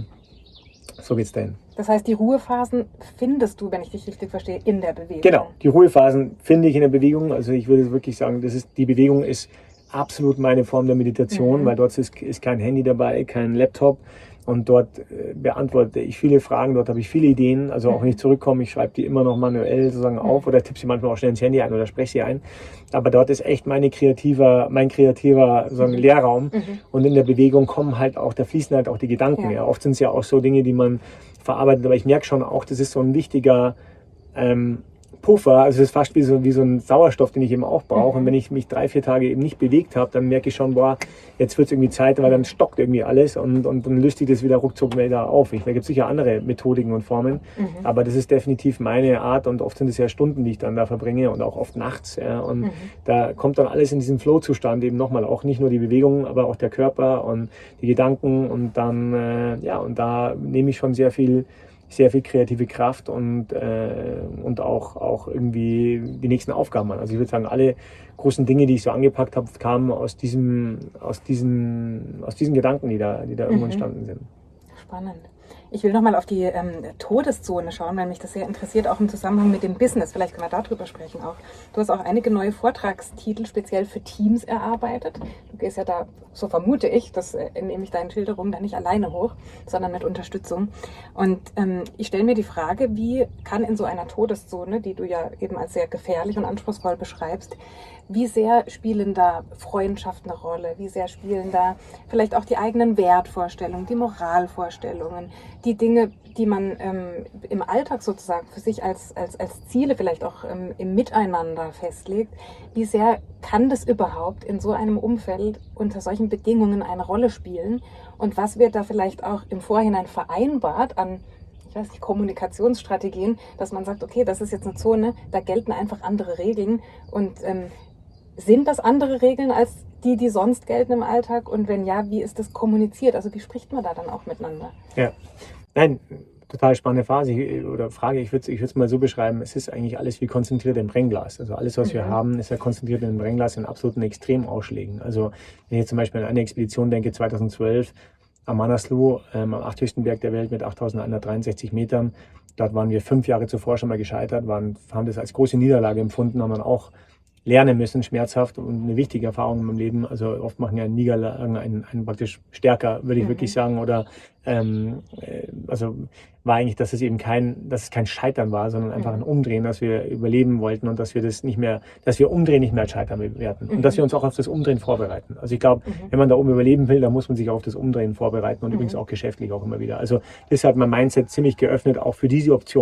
S2: so geht's dahin.
S1: Das heißt, die Ruhephasen findest du, wenn ich dich richtig verstehe, in der Bewegung?
S2: Genau, die Ruhephasen finde ich in der Bewegung. Also ich würde wirklich sagen, das ist, die Bewegung ist absolut meine Form der Meditation, mhm. weil dort ist, ist kein Handy dabei, kein Laptop. Und dort äh, beantworte ich viele Fragen, dort habe ich viele Ideen. Also auch wenn ich zurückkomme, ich schreibe die immer noch manuell sozusagen auf oder tippe sie manchmal auch schnell ins Handy ein oder spreche sie ein. Aber dort ist echt meine kreativer, mein kreativer sozusagen Lehrraum. Mhm. Und in der Bewegung kommen halt auch, da fließen halt auch die Gedanken. Ja. Ja. Oft sind es ja auch so Dinge, die man verarbeitet. Aber ich merke schon auch, das ist so ein wichtiger ähm, Puffer, also es ist fast wie so, wie so ein Sauerstoff, den ich eben auch brauche. Mhm. Und wenn ich mich drei, vier Tage eben nicht bewegt habe, dann merke ich schon, boah, jetzt wird es irgendwie Zeit, weil dann stockt irgendwie alles und, und dann löst sich das wieder ruckzuck wieder auf. Ich, da gibt es sicher andere Methodiken und Formen, mhm. aber das ist definitiv meine Art und oft sind es ja Stunden, die ich dann da verbringe und auch oft nachts. Ja, und mhm. da kommt dann alles in diesen Flow-Zustand eben nochmal, auch nicht nur die Bewegung, aber auch der Körper und die Gedanken und dann, äh, ja, und da nehme ich schon sehr viel sehr viel kreative Kraft und, äh, und auch, auch irgendwie die nächsten Aufgaben an. Also ich würde sagen, alle großen Dinge, die ich so angepackt habe, kamen aus diesem, aus diesen, aus diesen Gedanken, die da, die da irgendwo
S1: mhm.
S2: entstanden sind.
S1: Spannend. Ich will nochmal auf die ähm, Todeszone schauen, weil mich das sehr interessiert, auch im Zusammenhang mit dem Business. Vielleicht können wir darüber sprechen auch. Du hast auch einige neue Vortragstitel speziell für Teams erarbeitet. Du gehst ja da, so vermute ich, das äh, nehme ich deinen Schilderungen da nicht alleine hoch, sondern mit Unterstützung. Und ähm, ich stelle mir die Frage, wie kann in so einer Todeszone, die du ja eben als sehr gefährlich und anspruchsvoll beschreibst, wie sehr spielen da Freundschaften eine Rolle? Wie sehr spielen da vielleicht auch die eigenen Wertvorstellungen, die Moralvorstellungen, die Dinge, die man ähm, im Alltag sozusagen für sich als, als, als Ziele vielleicht auch ähm, im Miteinander festlegt? Wie sehr kann das überhaupt in so einem Umfeld unter solchen Bedingungen eine Rolle spielen? Und was wird da vielleicht auch im Vorhinein vereinbart an, ich weiß nicht, Kommunikationsstrategien, dass man sagt, okay, das ist jetzt eine Zone, da gelten einfach andere Regeln und ähm, sind das andere Regeln als die, die sonst gelten im Alltag? Und wenn ja, wie ist das kommuniziert? Also wie spricht man da dann auch miteinander?
S2: Ja, nein, total spannende Phase oder Frage. Ich würde ich es mal so beschreiben, es ist eigentlich alles wie konzentriert im Brennglas. Also alles, was mhm. wir haben, ist ja konzentriert im Brennglas in absoluten Extremausschlägen. Also wenn ich jetzt zum Beispiel an eine Expedition denke, zweitausendzwölf am Manaslu, ähm, am achthöchsten Berg der Welt mit achttausendeinhundertdreiundsechzig Metern. Dort waren wir fünf Jahre zuvor schon mal gescheitert, waren, haben das als große Niederlage empfunden, haben dann auch lernen müssen, schmerzhaft und eine wichtige Erfahrung in meinem Leben. Also oft machen ja Niederlagen einen, einen praktisch stärker, würde ich mhm. wirklich sagen. Oder ähm, also war eigentlich, dass es eben kein, dass es kein Scheitern war, sondern einfach ein Umdrehen, dass wir überleben wollten und dass wir das nicht mehr, dass wir Umdrehen nicht mehr als Scheitern bewerten mhm. und dass wir uns auch auf das Umdrehen vorbereiten. Also ich glaube, mhm. wenn man da oben überleben will, dann muss man sich auch auf das Umdrehen vorbereiten und mhm. übrigens auch geschäftlich auch immer wieder. Also das hat mein Mindset ziemlich geöffnet, auch für diese Option.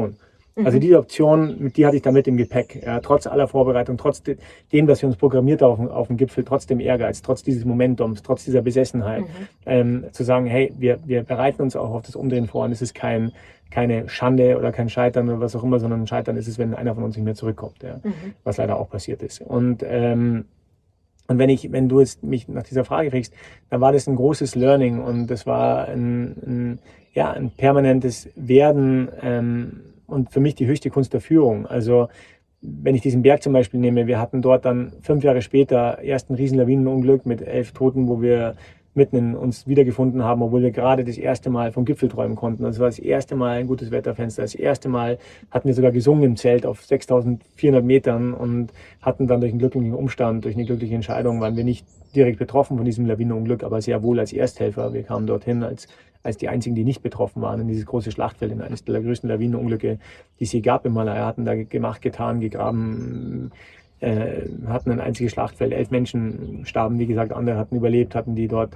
S1: Mhm.
S2: Also diese Option, mit die hatte ich da mit im Gepäck. Ja, trotz aller Vorbereitung, trotz dem, dass wir uns programmiert haben auf, auf dem Gipfel, trotz dem Ehrgeiz, trotz dieses Momentums, trotz dieser Besessenheit,
S1: Mhm.
S2: ähm, zu sagen, hey, wir, wir bereiten uns auch auf das Umdrehen vor und es ist kein, keine Schande oder kein Scheitern oder was auch immer, sondern ein Scheitern ist es, wenn einer von uns nicht mehr zurückkommt, ja,
S1: Mhm.
S2: was leider auch passiert ist. Und ähm, Und wenn ich, wenn du jetzt mich nach dieser Frage kriegst, dann war das ein großes Learning und das war ein, ein ja, ein permanentes Werden ähm, und für mich die höchste Kunst der Führung. Also wenn ich diesen Berg zum Beispiel nehme, wir hatten dort dann fünf Jahre später erst ein riesen Lawinenunglück mit elf Toten, wo wir mitten in uns wiedergefunden haben, obwohl wir gerade das erste Mal vom Gipfel träumen konnten. Das war das erste Mal ein gutes Wetterfenster. Das erste Mal hatten wir sogar gesungen im Zelt auf sechstausendvierhundert Metern und hatten dann durch einen glücklichen Umstand, durch eine glückliche Entscheidung, waren wir nicht direkt betroffen von diesem Lawinenunglück, aber sehr wohl als Ersthelfer. Wir kamen dorthin als, als die einzigen, die nicht betroffen waren, in dieses große Schlachtfeld, in eines der größten Lawinenunglücke, die es je gab im Himalaya, hatten da gemacht, getan, gegraben, äh, hatten ein einziges Schlachtfeld. Elf Menschen starben, wie gesagt, andere hatten überlebt, hatten die dort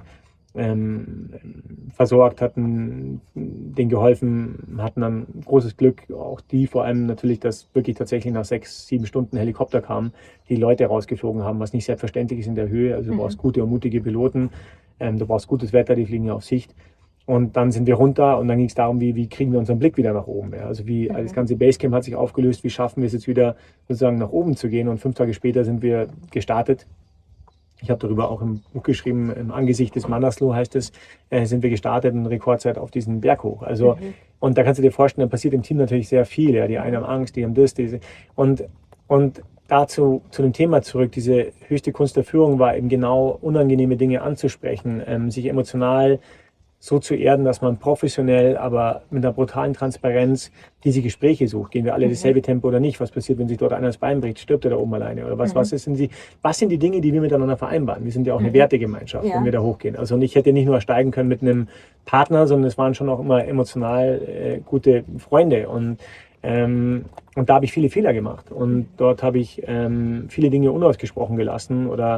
S2: ähm, versorgt, hatten denen geholfen, hatten dann großes Glück, auch die vor allem natürlich, dass wirklich tatsächlich nach sechs, sieben Stunden Helikopter kamen, die Leute rausgeflogen haben, was nicht selbstverständlich ist in der Höhe. Also du
S1: Mhm.
S2: brauchst gute und mutige Piloten, ähm, du brauchst gutes Wetter, die fliegen ja auf Sicht. Und dann sind wir runter und dann ging es darum, wie, wie kriegen wir unseren Blick wieder nach oben. Ja? Also wie
S1: Mhm.
S2: das ganze Basecamp hat sich aufgelöst, wie schaffen wir es jetzt wieder sozusagen nach oben zu gehen. Und fünf Tage später sind wir gestartet. Ich habe darüber auch im Buch geschrieben, im Angesicht des Manaslu heißt es, äh, sind wir gestartet in Rekordzeit auf diesen Berg hoch. Also,
S1: Mhm.
S2: und da kannst du dir vorstellen, da passiert im Team natürlich sehr viel. Ja? Die einen haben Angst, die haben das, diese. Und, und dazu, zu dem Thema zurück, diese höchste Kunst der Führung war eben genau, unangenehme Dinge anzusprechen, ähm, sich emotional so zu erden, dass man professionell, aber mit einer brutalen Transparenz diese Gespräche sucht. Gehen wir alle
S1: Mhm.
S2: dasselbe Tempo oder nicht? Was passiert, wenn sich dort einer das Bein bricht? Stirbt er da oben alleine? Oder was,
S1: Mhm.
S2: was, ist, sind die, was sind die Dinge, die wir miteinander vereinbaren? Wir sind ja auch eine
S1: Mhm.
S2: Wertegemeinschaft,
S1: Ja.
S2: wenn wir da hochgehen. Also und ich hätte nicht nur steigen können mit einem Partner, sondern es waren schon auch immer emotional äh, gute Freunde. Und ähm, und da habe ich viele Fehler gemacht. Und dort habe ich ähm, viele Dinge unausgesprochen gelassen oder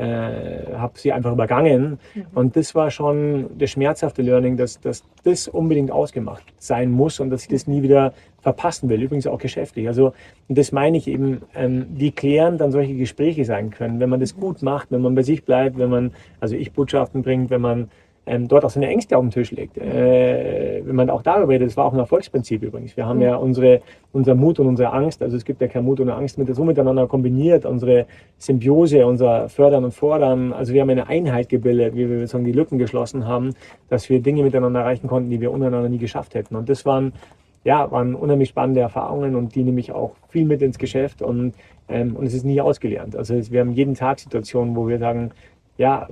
S2: äh, habe sie einfach übergangen.
S1: Mhm.
S2: Und das war schon das schmerzhafte Learning, dass, dass das unbedingt ausgemacht sein muss und dass ich das nie wieder verpassen will, übrigens auch geschäftlich. Also das meine ich eben, ähm, wie klärend dann solche Gespräche sein können, wenn man das gut macht, wenn man bei sich bleibt, wenn man, also ich Botschaften bringt, wenn man ähm, dort auch seine Ängste auf den Tisch legt. Äh, wenn man auch darüber redet, das war auch ein Erfolgsprinzip übrigens. Wir haben ja, ja unsere, unser Mut und unsere Angst, also es gibt ja kein Mut ohne Angst, mit, so miteinander kombiniert, unsere Symbiose, unser Fördern und Fordern. Also wir haben eine Einheit gebildet, wie wir sozusagen die Lücken geschlossen haben, dass wir Dinge miteinander erreichen konnten, die wir untereinander nie geschafft hätten. Und das waren, ja, waren unheimlich spannende Erfahrungen und die nehme ich auch viel mit ins Geschäft und, ähm, und es ist nie ausgelernt. Also wir haben jeden Tag Situationen, wo wir sagen, ja,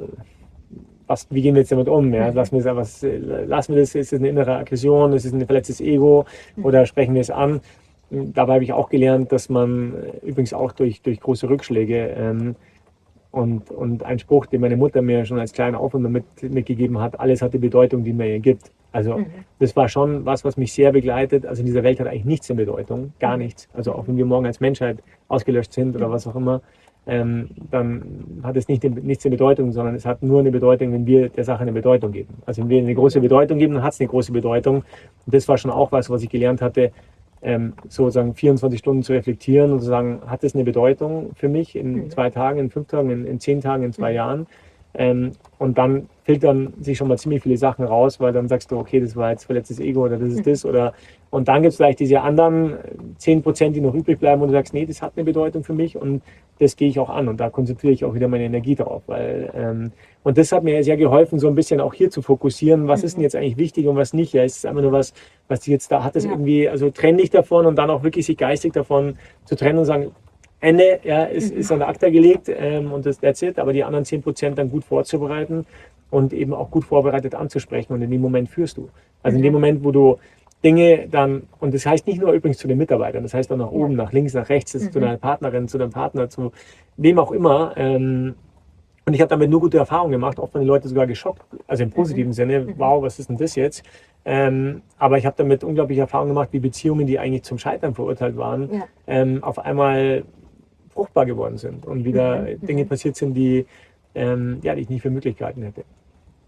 S2: Was, wie gehen wir jetzt damit um? Ja? Lassen, wir das, lassen wir das, ist es eine innere Aggression, ist es ein verletztes Ego oder sprechen wir es an? Dabei habe ich auch gelernt, dass man übrigens auch durch, durch große Rückschläge ähm, und, und ein Spruch, den meine Mutter mir schon als kleiner Aufwand mit, mitgegeben hat, alles hat die Bedeutung, die man ihr gibt. Also
S1: Mhm.
S2: das war schon was, was mich sehr begleitet. Also in dieser Welt hat eigentlich nichts eine Bedeutung, gar nichts. Also auch wenn wir morgen als Menschheit ausgelöscht sind oder was auch immer, Ähm, dann hat es nicht, nichts eine Bedeutung, sondern es hat nur eine Bedeutung, wenn wir der Sache eine Bedeutung geben. Also wenn wir eine große Bedeutung geben, dann hat es eine große Bedeutung. Und das war schon auch was, was ich gelernt hatte, ähm, sozusagen vierundzwanzig Stunden zu reflektieren und zu sagen, hat es eine Bedeutung für mich in
S1: Mhm.
S2: zwei Tagen, in fünf Tagen, in, in zehn Tagen, in zwei Jahren? Ähm, und dann filtern sich schon mal ziemlich viele Sachen raus, weil dann sagst du, okay, das war jetzt verletztes Ego oder das ist das. Oder, und dann gibt es vielleicht diese anderen zehn Prozent, die noch übrig bleiben und du sagst, nee, das hat eine Bedeutung für mich und das gehe ich auch an und da konzentriere ich auch wieder meine Energie drauf. Weil, ähm, und das hat mir sehr geholfen, so ein bisschen auch hier zu fokussieren, was
S1: Mhm. ist
S2: denn jetzt eigentlich wichtig und was nicht. Ja, es ist einfach nur was, was die jetzt da hat, das
S1: ja.
S2: irgendwie, also trenn dich davon und dann auch wirklich sich geistig davon zu trennen und sagen, Ende, ja, ist,
S1: Mhm.
S2: ist an der Akta gelegt ähm, und das that's it, aber die anderen zehn Prozent dann gut vorzubereiten und eben auch gut vorbereitet anzusprechen und in dem Moment führst du. Also in dem
S1: Mhm.
S2: Moment, wo du Dinge dann, und das heißt nicht nur übrigens zu den Mitarbeitern, das heißt auch nach oben,
S1: Ja.
S2: nach links, nach rechts, das ist
S1: Mhm.
S2: zu deiner Partnerin, zu deinem Partner, zu wem auch immer. Ähm, und ich habe damit nur gute Erfahrungen gemacht, oft waren die Leute sogar geschockt, also im positiven
S1: Mhm.
S2: Sinne,
S1: Mhm.
S2: wow, was ist denn das jetzt? Ähm, aber ich habe damit unglaubliche Erfahrungen gemacht, wie Beziehungen, die eigentlich zum Scheitern verurteilt waren,
S1: Ja.
S2: ähm, auf einmal fruchtbar geworden sind und wieder
S1: Mhm.
S2: Dinge
S1: Mhm.
S2: passiert sind, die, ähm, ja, die ich nicht für Möglichkeiten hätte.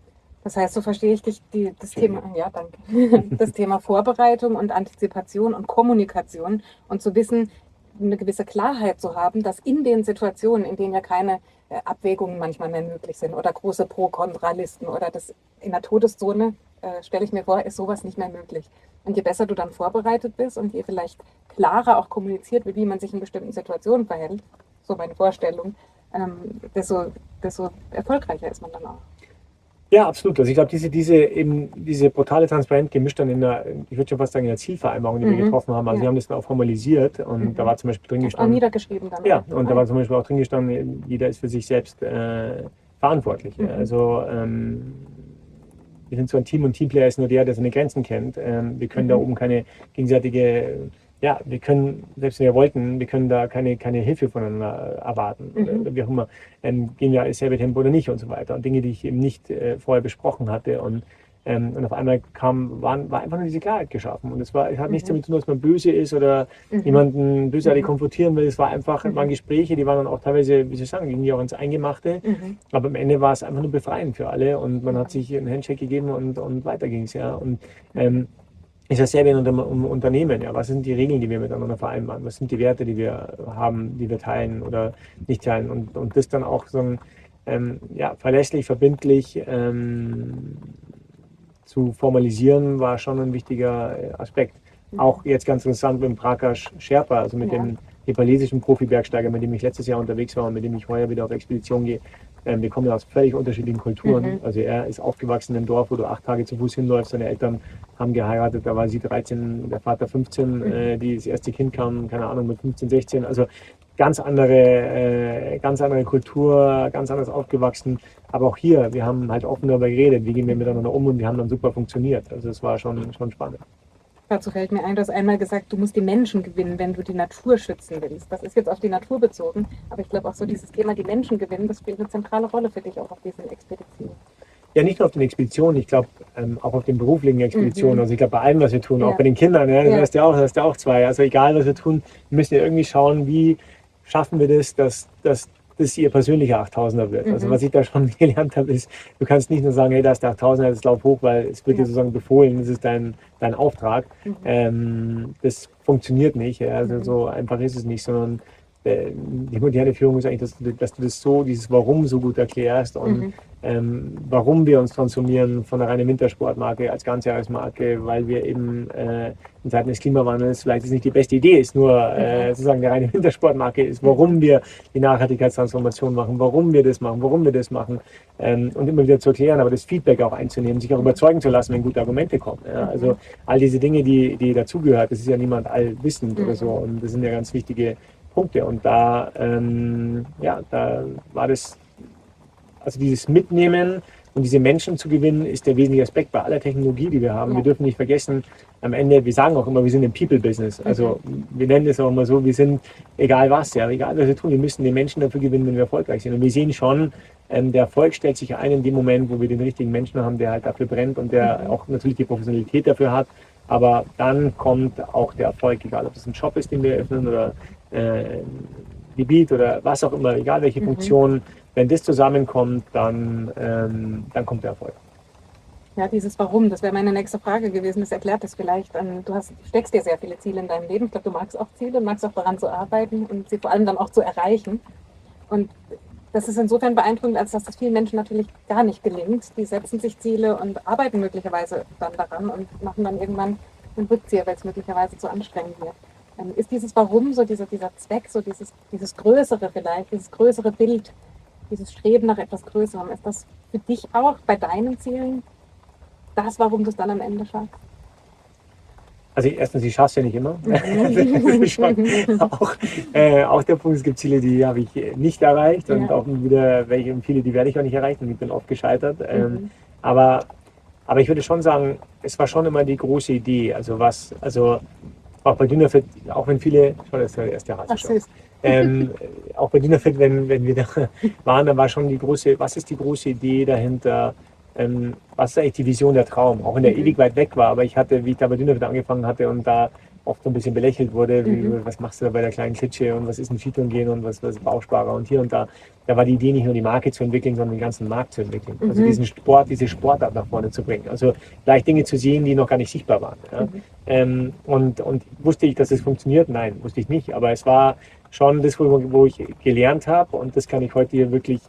S1: Das heißt, so verstehe ich dich, die, das Thema, ja, danke, das Thema Vorbereitung und Antizipation und Kommunikation und zu wissen, eine gewisse Klarheit zu haben, dass in den Situationen, in denen ja keine äh, Abwägungen manchmal mehr möglich sind oder große Pro-Kontra-Listen oder das in der Todeszone, äh, stelle ich mir vor, ist sowas nicht mehr möglich. Und je besser du dann vorbereitet bist und je vielleicht klarer auch kommuniziert wird, wie man sich in bestimmten Situationen verhält, so meine Vorstellung, ähm, desto, desto erfolgreicher ist man dann auch.
S2: Ja, absolut. Also ich glaube, diese, diese, eben, diese brutale Transparenz gemischt dann in der, ich würde schon fast sagen, in der Zielvereinbarung, die mhm. wir getroffen haben. Also ja. wir haben das dann auch formalisiert und mhm. da war zum Beispiel drin gestanden.
S1: Auch niedergeschrieben dann.
S2: Ja, und da war zum Beispiel auch drin gestanden, jeder ist für sich selbst äh, verantwortlich. Mhm. Also ähm, wir sind so ein Team und Teamplayer ist nur der, der seine Grenzen kennt. Ähm, wir können mhm. da oben keine gegenseitige, ja, wir können, selbst wenn wir wollten, wir können da keine, keine Hilfe voneinander erwarten. Mhm. Oder wie auch immer, ähm, gehen wir ins selbe Tempo oder nicht und so weiter. Und Dinge, die ich eben nicht äh, vorher besprochen hatte. Und, ähm, und auf einmal kam, waren, war einfach nur diese Klarheit geschaffen. Und es war, es hat mhm. nichts damit zu tun, dass man böse ist oder mhm. jemanden bösartig mhm. konfrontieren will. Es war einfach, mhm. waren Gespräche, die waren dann auch teilweise, wie soll ich sagen, irgendwie auch ins Eingemachte. Mhm. Aber am Ende war es einfach nur befreiend für alle. Und man hat sich einen Handshake gegeben und, und weiter ging es. Ja. Und, ähm, ist dasselbe in einem Unternehmen. Ja. Was sind die Regeln, die wir miteinander vereinbaren? Was sind die Werte, die wir haben, die wir teilen oder nicht teilen? Und, und das dann auch so ein, ähm, ja, verlässlich, verbindlich ähm, zu formalisieren, war schon ein wichtiger Aspekt. Mhm. Auch jetzt ganz interessant mit dem Prakash Sherpa, also mit ja. dem nepalesischen Profi-Bergsteiger, mit dem ich letztes Jahr unterwegs war und mit dem ich heuer wieder auf Expedition gehe. Ähm, wir kommen ja aus völlig unterschiedlichen Kulturen. Mhm. Also er ist aufgewachsen in einem Dorf, wo du acht Tage zu Fuß hinläufst. Seine Eltern haben geheiratet, da war sie dreizehn, der Vater fünfzehn, mhm. äh, die, das erste Kind kam, keine Ahnung, mit fünfzehn, sechzehn. Also ganz andere, äh, ganz andere Kultur, ganz anders aufgewachsen. Aber auch hier, wir haben halt offen darüber geredet, wie gehen wir miteinander um und wir haben dann super funktioniert. Also es war schon, schon spannend.
S1: Dazu fällt mir ein, du hast einmal gesagt, du musst die Menschen gewinnen, wenn du die Natur schützen willst. Das ist jetzt auf die Natur bezogen, aber ich glaube auch so dieses Thema, die Menschen gewinnen, das spielt eine zentrale Rolle für dich auch auf diesen Expeditionen.
S2: Ja, nicht nur auf den Expeditionen, ich glaube ähm, auch auf den beruflichen Expeditionen. Mhm. Also ich glaube bei allem, was wir tun, ja. auch bei den Kindern, ja, das ja. hast du ja auch, das hast du auch zwei. Also egal, was wir tun, wir müssen ja irgendwie schauen, wie schaffen wir das, dass, dass das ihr persönlicher achttausender wird. Mhm. Also was ich da schon gelernt habe, ist, du kannst nicht nur sagen, hey, da ist der achttausender, jetzt lauf hoch, weil es wird ja. dir sozusagen befohlen, das ist dein, dein Auftrag. Mhm. Ähm, das funktioniert nicht, ja. Also mhm. so einfach ist es nicht, sondern äh, die moderne Führung ist eigentlich, dass du, dass du das so, dieses Warum so gut erklärst und mhm. ähm, warum wir uns transformieren von einer reinen Wintersportmarke als Ganzjahresmarke, weil wir eben äh, in Zeiten des Klimawandels vielleicht ist nicht die beste Idee ist, nur äh, sozusagen eine reine Wintersportmarke ist, warum wir die Nachhaltigkeitstransformation machen, warum wir das machen, warum wir das machen ähm, und immer wieder zu erklären, aber das Feedback auch einzunehmen, sich auch überzeugen zu lassen, wenn gute Argumente kommen. Ja? Also all diese Dinge, die, die dazugehört, das ist ja niemand allwissend mhm. oder so und das sind ja ganz wichtige Punkte und da, ähm, ja, da war das, also dieses Mitnehmen und diese Menschen zu gewinnen, ist der wesentliche Aspekt bei aller Technologie, die wir haben. Ja. Wir dürfen nicht vergessen, am Ende, wir sagen auch immer, wir sind im People-Business. Also mhm. wir nennen es auch immer so, wir sind egal was, ja, egal was wir tun, wir müssen den Menschen dafür gewinnen, wenn wir erfolgreich sind. Und wir sehen schon, ähm, der Erfolg stellt sich ein in dem Moment, wo wir den richtigen Menschen haben, der halt dafür brennt und der mhm. auch natürlich die Professionalität dafür hat. Aber dann kommt auch der Erfolg, egal ob das ein Shop ist, den wir eröffnen oder äh, Gebiet oder was auch immer, egal welche mhm. Funktion, wenn das zusammenkommt, dann, ähm, dann kommt der Erfolg.
S1: Ja, dieses Warum, das wäre meine nächste Frage gewesen, das erklärt das vielleicht. Du hast, steckst dir sehr viele Ziele in deinem Leben, ich glaube, du magst auch Ziele, magst auch daran zu arbeiten und sie vor allem dann auch zu erreichen. Und das ist insofern beeindruckend, als dass das vielen Menschen natürlich gar nicht gelingt. Die setzen sich Ziele und arbeiten möglicherweise dann daran und machen dann irgendwann einen Rückzieher, weil es möglicherweise zu anstrengend wird. Ist dieses Warum, so dieser, dieser Zweck, so dieses, dieses Größere vielleicht, dieses größere Bild, dieses Streben nach etwas Größerem, ist das für dich auch bei deinen Zielen das, warum du es dann am Ende schaffst?
S2: Also erstens, ich schaffe es ja nicht immer. Mhm. auch, äh, auch der Punkt, es gibt Ziele, die habe ich nicht erreicht und ja. auch wieder welche und viele, die werde ich auch nicht erreichen und ich bin oft gescheitert. Mhm. Ähm, aber, aber ich würde schon sagen, es war schon immer die große Idee. Also was, also auch bei Dynafit, auch wenn viele, schon das ist der erste Hase ähm, auch bei Dynafit, wenn, wenn wir da waren, da war schon die große, was ist die große Idee dahinter? Ähm, was ist eigentlich die Vision, der Traum? Auch wenn der mhm. ewig weit weg war, aber ich hatte, wie ich da bei Dynafit angefangen hatte und da oft so ein bisschen belächelt wurde, wie,
S1: Mhm.
S2: was machst du da bei der kleinen Klitsche und was ist ein Skitouren gehen und was, was ist Bauchsparer und hier und da. Da war die Idee nicht nur die Marke zu entwickeln, sondern den ganzen Markt zu entwickeln. Also
S1: Mhm.
S2: diesen Sport, diese Sportart nach vorne zu bringen. Also gleich Dinge zu sehen, die noch gar nicht sichtbar waren. Ja.
S1: Mhm.
S2: Ähm, und, und wusste ich, dass es funktioniert? Nein, wusste ich nicht. Aber es war schon das, wo, wo ich gelernt habe und das kann ich heute hier wirklich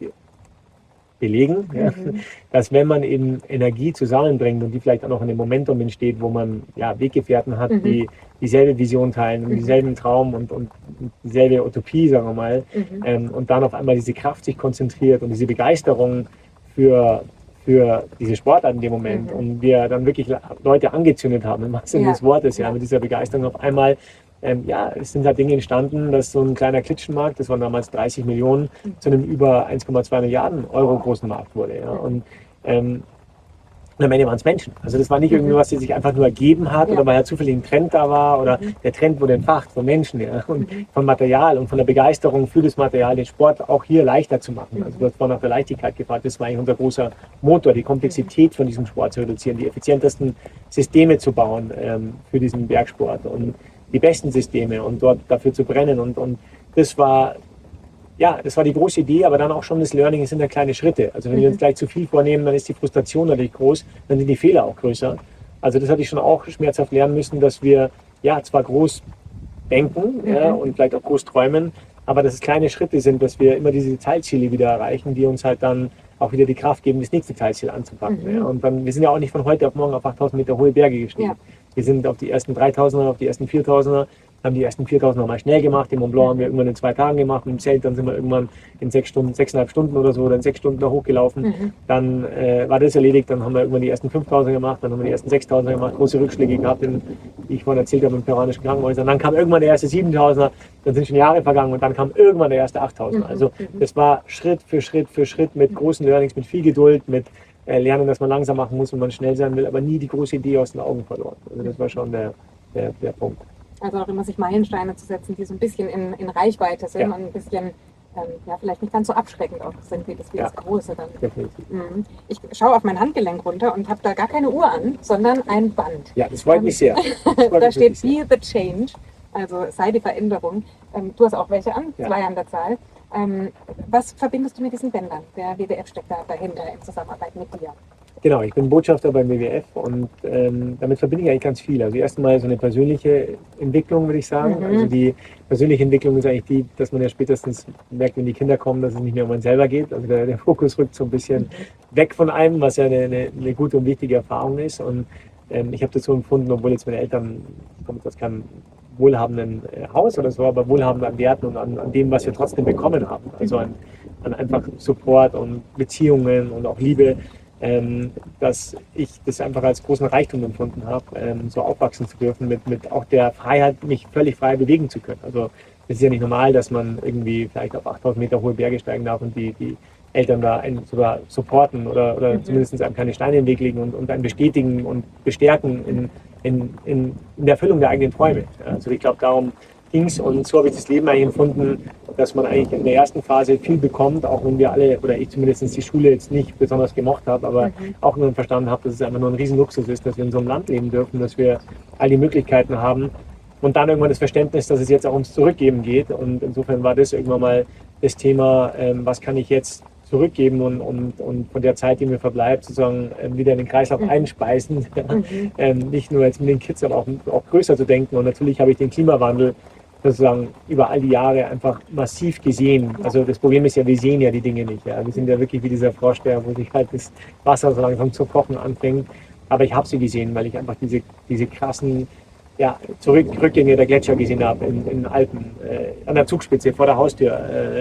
S2: belegen, ja,
S1: Mhm.
S2: dass wenn man eben Energie zusammenbringt und die vielleicht auch noch in einem Momentum entsteht, wo man ja, Weggefährten hat,
S1: Mhm.
S2: die dieselbe Vision teilen und
S1: Mhm.
S2: dieselben Traum und, und dieselbe Utopie, sagen wir mal,
S1: Mhm.
S2: ähm, und dann auf einmal diese Kraft sich konzentriert und diese Begeisterung für, für diese Sportart in dem Moment
S1: Mhm.
S2: und wir dann wirklich Leute angezündet haben, im wahrsten Sinne
S1: Ja.
S2: des Wortes, ja,
S1: Ja.
S2: mit dieser Begeisterung auf einmal. Ähm, ja, es sind halt Dinge entstanden, dass so ein kleiner Klitschenmarkt, das waren damals dreißig Millionen,
S1: Mhm.
S2: zu einem über eins Komma zwei Milliarden Euro großen Markt wurde. Ja. Und, ähm, und am Ende waren es Menschen. Also das war nicht
S1: Mhm.
S2: irgendwie was, das sich einfach nur ergeben hat
S1: Ja.
S2: oder weil ja zufällig ein Trend da war oder
S1: Mhm.
S2: der Trend wurde entfacht von Menschen, ja, und
S1: Mhm.
S2: von Material und von der Begeisterung für das Material, den Sport auch hier leichter zu machen.
S1: Mhm.
S2: Also du hast vorhin nach der Leichtigkeit gefragt, das war eigentlich unser großer Motor, die Komplexität von diesem Sport zu reduzieren, die effizientesten Systeme zu bauen ähm, für diesen Bergsport und die besten Systeme und dort dafür zu brennen. Und, und das war, ja, das war die große Idee, aber dann auch schon das Learning, es sind ja kleine Schritte. Also wenn
S1: Mhm.
S2: wir uns gleich zu viel vornehmen, dann ist die Frustration natürlich groß, dann sind die Fehler auch größer. Also das hatte ich schon auch schmerzhaft lernen müssen, dass wir ja zwar groß denken,
S1: Mhm.
S2: ja, und vielleicht auch groß träumen, aber dass es kleine Schritte sind, dass wir immer diese Teilziele wieder erreichen, die uns halt dann auch wieder die Kraft geben, das nächste Teilziel anzupacken.
S1: Mhm.
S2: Ja. Und dann, wir sind ja auch nicht von heute auf morgen auf achttausend Meter hohe Berge gestiegen.
S1: Ja.
S2: Wir sind auf die ersten dreitausender, auf die ersten viertausender, haben die ersten viertausender mal schnell gemacht. Den Mont Blanc haben wir irgendwann in zwei Tagen gemacht. Im Zelt dann sind wir irgendwann in sechs Stunden, sechseinhalb Stunden oder so, oder in sechs Stunden da hochgelaufen.
S1: Mhm.
S2: Dann äh, war das erledigt. Dann haben wir irgendwann die ersten fünftausender gemacht. Dann haben wir die ersten sechstausender gemacht. Große Rückschläge gehabt, in, wie ich vorhin erzählt habe, im peruanischen Krankenhäusern. Dann kam irgendwann der erste siebentausender. Dann sind schon Jahre vergangen und dann kam irgendwann der erste achttausender.
S1: Mhm.
S2: Also
S1: Mhm.
S2: das war Schritt für Schritt für Schritt mit großen Learnings, mit viel Geduld, mit äh, Lernen, dass man langsam machen muss, wenn man schnell sein will, aber nie die große Idee aus den Augen verloren. Also das war schon der, der, der Punkt.
S1: Also auch immer sich Meilensteine zu setzen, die so ein bisschen in, in Reichweite sind
S2: Ja.
S1: und ein bisschen, ähm, ja, vielleicht nicht ganz so abschreckend auch sind wie das, wie
S2: Ja.
S1: das Große dann.
S2: Definitiv.
S1: Mhm. Ich schaue auf mein Handgelenk runter und habe da gar keine Uhr an, sondern ein Band.
S2: Ja, das freut mich sehr. Das freut
S1: Da
S2: mich
S1: steht
S2: wirklich
S1: Be the Change, also sei die Veränderung. Ähm, du hast auch welche an,
S2: Ja.
S1: zwei an der Zahl. Ähm, was verbindest du mit diesen Bändern? Der W W F steckt da dahinter in Zusammenarbeit mit dir.
S2: Genau, ich bin Botschafter beim W W F und ähm, damit verbinde ich eigentlich ganz viel. Also erst einmal so eine persönliche Entwicklung, würde ich sagen.
S1: Mhm.
S2: Also die persönliche Entwicklung ist eigentlich die, dass man ja spätestens merkt, wenn die Kinder kommen, dass es nicht mehr um einen selber geht. Also der, der Fokus rückt so ein bisschen
S1: Mhm.
S2: weg von einem, was ja eine, eine, eine gute und wichtige Erfahrung ist. Und ähm, ich habe das so empfunden, obwohl jetzt meine Eltern, ich komme jetzt aus keinem wohlhabenden äh, Haus oder so, aber wohlhabend an Werten und an, an dem, was wir trotzdem bekommen haben. Also an, an einfach Support und Beziehungen und auch Liebe. Ähm, dass ich das einfach als großen Reichtum empfunden habe, ähm, so aufwachsen zu dürfen, mit, mit auch der Freiheit, mich völlig frei bewegen zu können. Also es ist ja nicht normal, dass man irgendwie vielleicht auf achttausend Meter hohe Berge steigen darf und die, die Eltern da einen sogar supporten oder, oder
S1: Mhm.
S2: zumindest einem keine Steine in den Weg legen und, und einen bestätigen und bestärken in, in, in, in der Erfüllung der eigenen Träume. Also ich glaube, darum ging es und so habe ich das Leben eigentlich empfunden, dass man eigentlich in der ersten Phase viel bekommt, auch wenn wir alle, oder ich zumindest die Schule jetzt nicht besonders gemocht habe, aber
S1: Mhm.
S2: auch nur verstanden habe, dass es einfach nur ein Riesenluxus ist, dass wir in so einem Land leben dürfen, dass wir all die Möglichkeiten haben und dann irgendwann das Verständnis, dass es jetzt auch ums Zurückgeben geht und insofern war das irgendwann mal das Thema, ähm, was kann ich jetzt zurückgeben und, und, und von der Zeit, die mir verbleibt, sozusagen ähm, wieder in den Kreislauf
S1: Mhm.
S2: einspeisen.
S1: Mhm.
S2: ähm, nicht nur jetzt mit den Kids, aber auch, auch größer zu denken und natürlich habe ich den Klimawandel sozusagen über all die Jahre einfach massiv gesehen. Also das Problem ist ja, wir sehen ja die Dinge nicht. Ja. Wir sind ja wirklich wie dieser Frosch, der, wo sich halt das Wasser so langsam zu kochen anfängt. Aber ich habe sie gesehen, weil ich einfach diese, diese krassen ja, Zurück, Rückgänge der Gletscher gesehen habe in, in Alpen, äh, an der Zugspitze, vor der Haustür,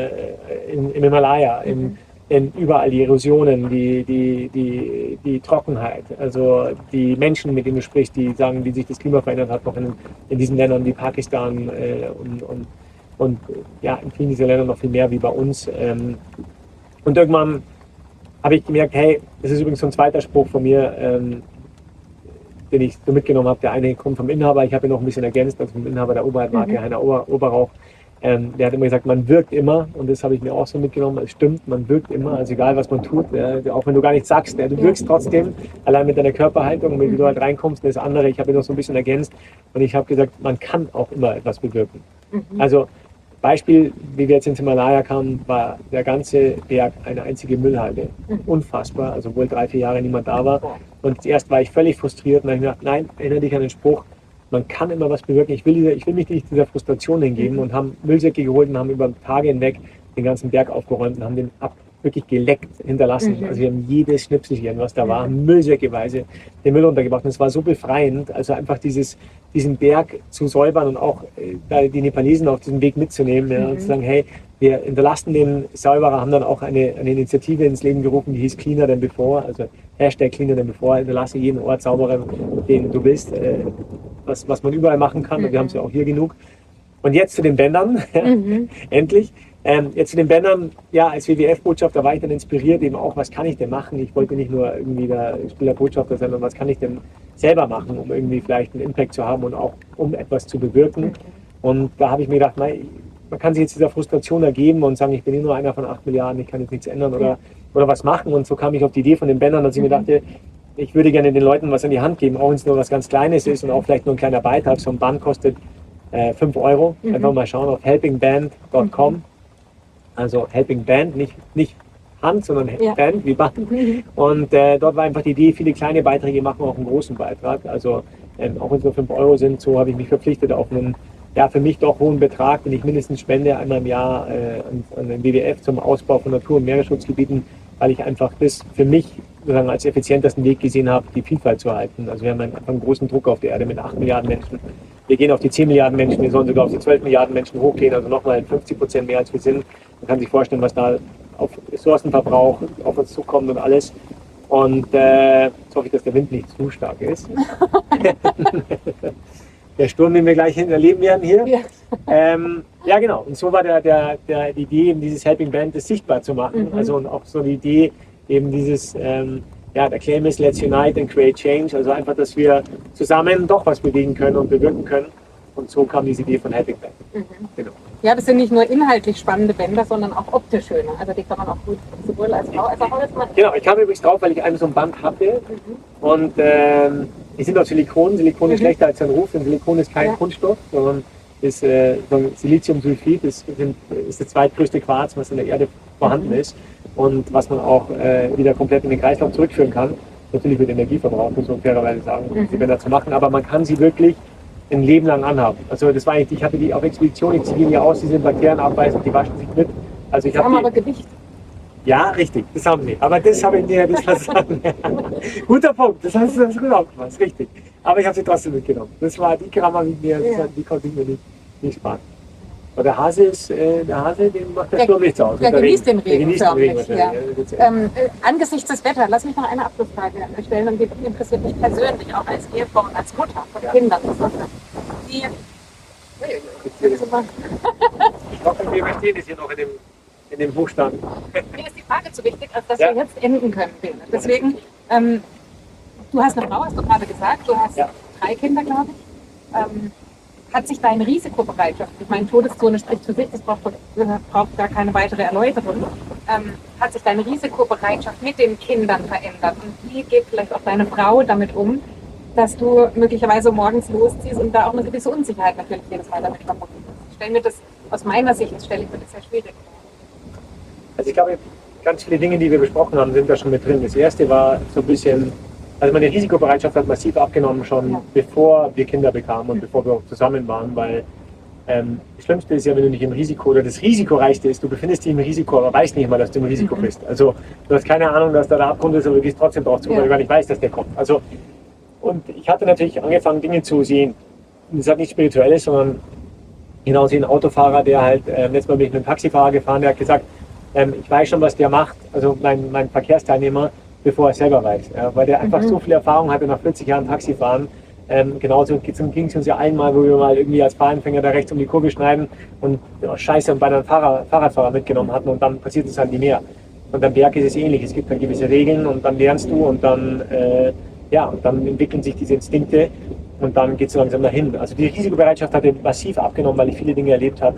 S2: äh, in, im Himalaya, in,
S1: Mhm.
S2: in überall die Erosionen, die, die, die, die Trockenheit, also die Menschen, mit denen du sprichst, die sagen, wie sich das Klima verändert hat, noch in, in diesen Ländern wie Pakistan äh, und, und, und ja, in vielen dieser Länder noch viel mehr wie bei uns. Ähm, und irgendwann habe ich gemerkt, hey, das ist übrigens so ein zweiter Spruch von mir, ähm, den ich so mitgenommen habe. Der eine kommt vom Inhaber, ich habe ihn noch ein bisschen ergänzt, also vom Inhaber der Oberheitmarke,
S1: Mhm.
S2: Heiner Ober, Oberrauch. Ähm, der hat immer gesagt, man wirkt immer, und das habe ich mir auch so mitgenommen. Es stimmt, man wirkt immer, also egal was man tut, äh, auch wenn du gar nichts sagst, äh, du wirkst trotzdem, allein mit deiner Körperhaltung, wenn du halt reinkommst. Und das andere, ich habe noch so ein bisschen ergänzt, und ich habe gesagt, man kann auch immer etwas bewirken. Mhm. Also Beispiel, wie wir jetzt ins Himalaya kamen, war der ganze Berg eine einzige Müllhalde. Mhm. Unfassbar, also wohl drei, vier Jahre niemand da war. Und erst war ich völlig frustriert und dann habe ich gedacht, nein, erinnere dich an den Spruch, man kann immer was bewirken. Ich will, dieser, ich will mich nicht dieser Frustration hingeben, mhm. und haben Müllsäcke geholt und haben über Tage hinweg den ganzen Berg aufgeräumt und haben den ab wirklich geleckt hinterlassen. Mhm. Also wir haben jedes Schnipselchen, was da mhm. war, müllsäckeweise den Müll untergebracht. Und es war so befreiend, also einfach dieses, diesen Berg zu säubern und auch äh, die Nepalesen auf diesem Weg mitzunehmen, ja, mhm. und zu sagen, hey, wir hinterlassen den Sauberer, haben dann auch eine, eine Initiative ins Leben gerufen, die hieß Cleaner than before, also Hashtag Cleaner than before, hinterlasse jeden Ort sauberer, den du willst, äh, was, was man überall machen kann, mhm. und wir haben es ja auch hier genug. Und jetzt zu den Bändern, mhm. endlich. Ähm, jetzt zu den Bändern, ja, als W W F-Botschafter war ich dann inspiriert, eben auch, was kann ich denn machen? Ich wollte nicht nur irgendwie der Spielerbotschafter sein, sondern was kann ich denn selber machen, um irgendwie vielleicht einen Impact zu haben und auch um etwas zu bewirken. Und da habe ich mir gedacht, nein, man kann sich jetzt dieser Frustration ergeben und sagen, ich bin nur einer von acht Milliarden, ich kann jetzt nichts ändern oder, oder was machen. Und so kam ich auf die Idee von den Bändern, dass ich mir dachte, ich würde gerne den Leuten was in die Hand geben, auch wenn es nur was ganz Kleines ist und auch vielleicht nur ein kleiner Beitrag. So ein Band kostet äh, fünf Euro. Mhm. Einfach mal schauen auf helping band dot com. Mhm. Also Helping Band, nicht, nicht Hand, sondern ja. Band wie Band. Mhm. Und äh, dort war einfach die Idee, viele kleine Beiträge machen auch einen großen Beitrag. Also ähm, auch wenn es nur fünf Euro sind, so habe ich mich verpflichtet auf einen, ja, für mich doch hohen Betrag, den ich mindestens spende, einmal im Jahr äh, an, an den W W F zum Ausbau von Natur- und Meeresschutzgebieten, weil ich einfach das für mich sozusagen als effizientesten Weg gesehen habe, die Vielfalt zu erhalten. Also wir haben einfach einen großen Druck auf der Erde mit acht Milliarden Menschen. Wir gehen auf die zehn Milliarden Menschen, wir sollen sogar auf die zwölf Milliarden Menschen hochgehen, also nochmal fünfzig Prozent mehr als wir sind. Man kann sich vorstellen, was da auf Ressourcenverbrauch auf uns zukommt und alles. Und äh, jetzt hoffe ich, dass der Wind nicht zu stark ist. Der Sturm, den wir gleich erleben werden hier. Ja, ähm, ja genau. Und so war der, der, der, die Idee, eben dieses Helping Band das sichtbar zu machen. Mhm. Also und auch so die Idee, eben dieses, ähm, ja, der Claim ist Let's Unite and Create Change. Also einfach, dass wir zusammen doch was bewegen können und bewirken können. Und so kam diese Idee von Helping Band. Mhm. Genau.
S1: Ja, das sind nicht nur inhaltlich spannende Bänder, sondern auch optisch schöne. Also die kann man auch gut sowohl als Frau als auch als Mann.
S2: Genau, ich kam übrigens drauf, weil ich einen so ein Band hatte. Mhm. Und ähm, die sind aus Silikon. Silikon ist mhm. schlechter als sein Ruf, denn Silikon ist kein ja. Kunststoff, sondern ist äh, Siliziumsulfid. Das sind, ist das zweitgrößte Quarz, was in der Erde vorhanden mhm. ist und was man auch äh, wieder komplett in den Kreislauf zurückführen kann. Natürlich mit Energieverbrauch, muss man fairerweise sagen, um mhm. die Bänder zu machen. Aber man kann sie wirklich ein Leben lang anhaben. Also das war eigentlich, ich hatte die auf Expedition, ich ziehe die aus, die sind bakterienabweisend, die waschen sich mit. Also ich
S1: die haben
S2: die,
S1: aber Gewicht.
S2: Ja, richtig, das haben sie. Aber das habe ich dir das versagen. Guter Punkt, das hast du das gut aufgepasst, richtig. Aber ich habe sie trotzdem mitgenommen. Das war die Krammer mit mir, ja. die konnte ich mir nicht, nicht sparen. Aber der Hase ist, äh, der Hase, den macht der Sturm nichts aus.
S1: Der, der genießt den Regen. Der
S2: genießt den Regen
S1: ja. ähm, äh, angesichts des Wetters, lass mich noch eine Abschlussfrage stellen, und die interessiert mich persönlich, auch als Ehefrau und als Mutter von ja. Kindern. Die,
S2: ich hoffe, wir verstehen das hier noch in dem, in dem Hochstand.
S1: Mir ist die Frage zu wichtig, als dass
S2: ja.
S1: wir jetzt enden können. Deswegen, ähm, du hast eine Frau, hast du gerade gesagt, du hast ja. drei Kinder, glaube ich. Ähm, Hat sich deine Risikobereitschaft, ich meine, Todeszone spricht für sich, das braucht, braucht gar keine weitere Erläuterung, ähm, hat sich deine Risikobereitschaft mit den Kindern verändert? Und wie geht vielleicht auch deine Frau damit um, dass du möglicherweise morgens losziehst und da auch eine gewisse Unsicherheit natürlich jedes Mal damit verbunden ist? Ich stelle mir das, aus meiner Sicht, stelle ich mir das sehr schwierig vor.
S2: Also ich glaube, ganz viele Dinge, die wir besprochen haben, sind da schon mit drin. Das erste war so ein bisschen, also meine Risikobereitschaft hat massiv abgenommen, schon ja. bevor wir Kinder bekamen und mhm. bevor wir auch zusammen waren, weil ähm, das Schlimmste ist ja, wenn du nicht im Risiko, oder das Risikoreichste ist, du befindest dich im Risiko, aber weißt nicht mal, dass du im Risiko mhm. bist. Also du hast keine Ahnung, dass da der Abgrund ist, aber du gehst trotzdem drauf zu, ja. weil du gar nicht weißt, dass der kommt. Also, und ich hatte natürlich angefangen, Dinge zu sehen. Das hat nichts Spirituelles, sondern genauso wie ein Autofahrer, der halt, äh, letztes Mal bin ich mit einem Taxifahrer gefahren, der hat gesagt, ähm, ich weiß schon, was der macht, also mein, mein Verkehrsteilnehmer, bevor er es selber weiß. Ja, weil der einfach mhm. so viel Erfahrung hatte nach vierzig Jahren Taxifahren. Ähm, genauso ging es uns ja einmal, wo wir mal irgendwie als Fahranfänger da rechts um die Kurve schneiden und ja, Scheiße und bei einem Fahrer, Fahrradfahrer mitgenommen hatten und dann passiert es halt nie mehr. Und am Berg ist es ähnlich. Es gibt dann gewisse Regeln und dann lernst du und dann, äh, ja, und dann entwickeln sich diese Instinkte und dann geht es so langsam dahin. Also die Risikobereitschaft hatte massiv abgenommen, weil ich viele Dinge erlebt hatte,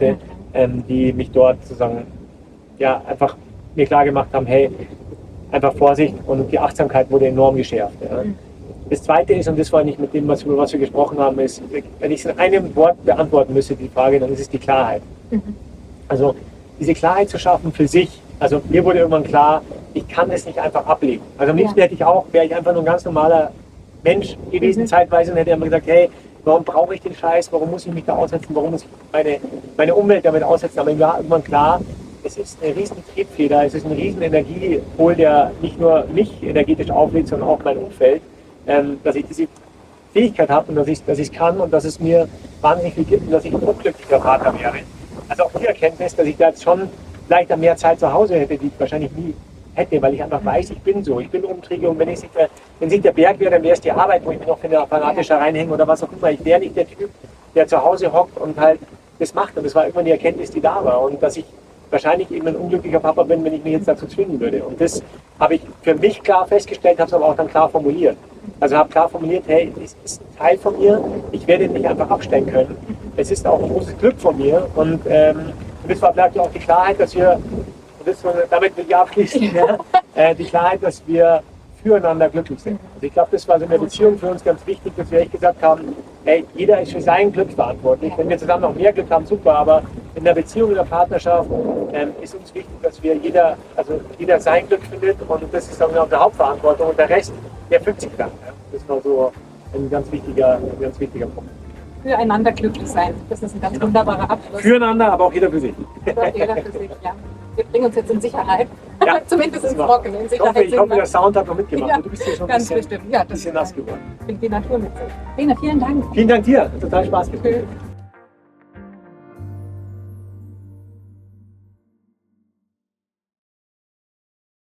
S2: ähm, die mich dort sozusagen ja, einfach mir klar gemacht haben, hey, einfach Vorsicht, und die Achtsamkeit wurde enorm geschärft. Ja.
S1: Mhm.
S2: Das Zweite ist, und das war nicht mit dem, was, über was wir gesprochen haben, ist, wenn ich es in einem Wort beantworten müsste, die Frage, dann ist es die Klarheit.
S1: Mhm.
S2: Also diese Klarheit zu schaffen für sich. Also mir wurde irgendwann klar, ich kann es nicht einfach ablegen. Also am liebsten
S1: Ja.
S2: hätte ich auch, wäre ich einfach nur ein ganz normaler Mensch gewesen
S1: Mhm.
S2: zeitweise und hätte immer gesagt, hey, warum brauche ich den Scheiß, warum muss ich mich da aussetzen, warum muss ich meine, meine Umwelt damit aussetzen. Aber mir war irgendwann klar, es ist eine riesen Triebfeder, es ist ein riesen Energiepol, der nicht nur mich energetisch auflädt, sondern auch mein Umfeld, ähm, dass ich diese Fähigkeit habe und dass ich dass ich es kann und dass es mir wahnsinnig viel gibt und dass ich ein unglücklicher Vater wäre. Also auch die Erkenntnis, dass ich da jetzt schon vielleicht mehr Zeit zu Hause hätte, die ich wahrscheinlich nie hätte, weil ich einfach weiß, ich bin so, ich bin umtriebig, und wenn ich sich der, wenn sich der Berg wäre, dann wäre es die Arbeit, wo ich mich noch fanatischer reinhänge oder was auch immer. Ich wäre nicht der Typ, der zu Hause hockt und halt das macht, und das war irgendwann die Erkenntnis, die da war, und dass ich wahrscheinlich eben ein unglücklicher Papa bin, wenn ich mich jetzt dazu zwingen würde. Und das habe ich für mich klar festgestellt, habe es aber auch dann klar formuliert. Also habe klar formuliert, hey, es ist ein Teil von mir, ich werde ihn nicht einfach abstellen können. Es ist auch ein großes Glück von mir, und ähm, das war vielleicht auch die Klarheit, dass wir, und das, damit will ich abschließen, ja, äh, die Klarheit, dass wir füreinander glücklich sind. Also ich glaube, das war so in der Beziehung für uns ganz wichtig, dass wir echt gesagt haben, hey, jeder ist für sein Glück verantwortlich. Wenn wir zusammen noch mehr Glück haben, super, aber in der Beziehung, in der Partnerschaft ähm, ist uns wichtig, dass wir jeder, also jeder sein Glück findet, und das ist dann unsere Hauptverantwortung, und der Rest, der fügt sich dann. Ja. Das war so ein ganz wichtiger, ein ganz wichtiger Punkt.
S1: Füreinander glücklich sein. Das ist ein ganz wunderbarer Abschluss.
S2: Füreinander, aber auch jeder für sich.
S1: Oder jeder für sich, ja. Wir bringen uns jetzt in Sicherheit.
S2: Ja,
S1: Zumindest ins
S2: das
S1: Trockene. In
S2: Ich hoffe,
S1: Sicherheit
S2: ich hoffe,
S1: sind
S2: der Sound hat noch mitgemacht.
S1: Ja,
S2: Du bist hier schon ein
S1: ganz
S2: bisschen,
S1: bestimmt. Ja, das
S2: bisschen nass geworden.
S1: bringt die Natur mit sich. Lena, vielen Dank.
S2: Vielen Dank dir, hat total Spaß gemacht.
S1: Tschüss.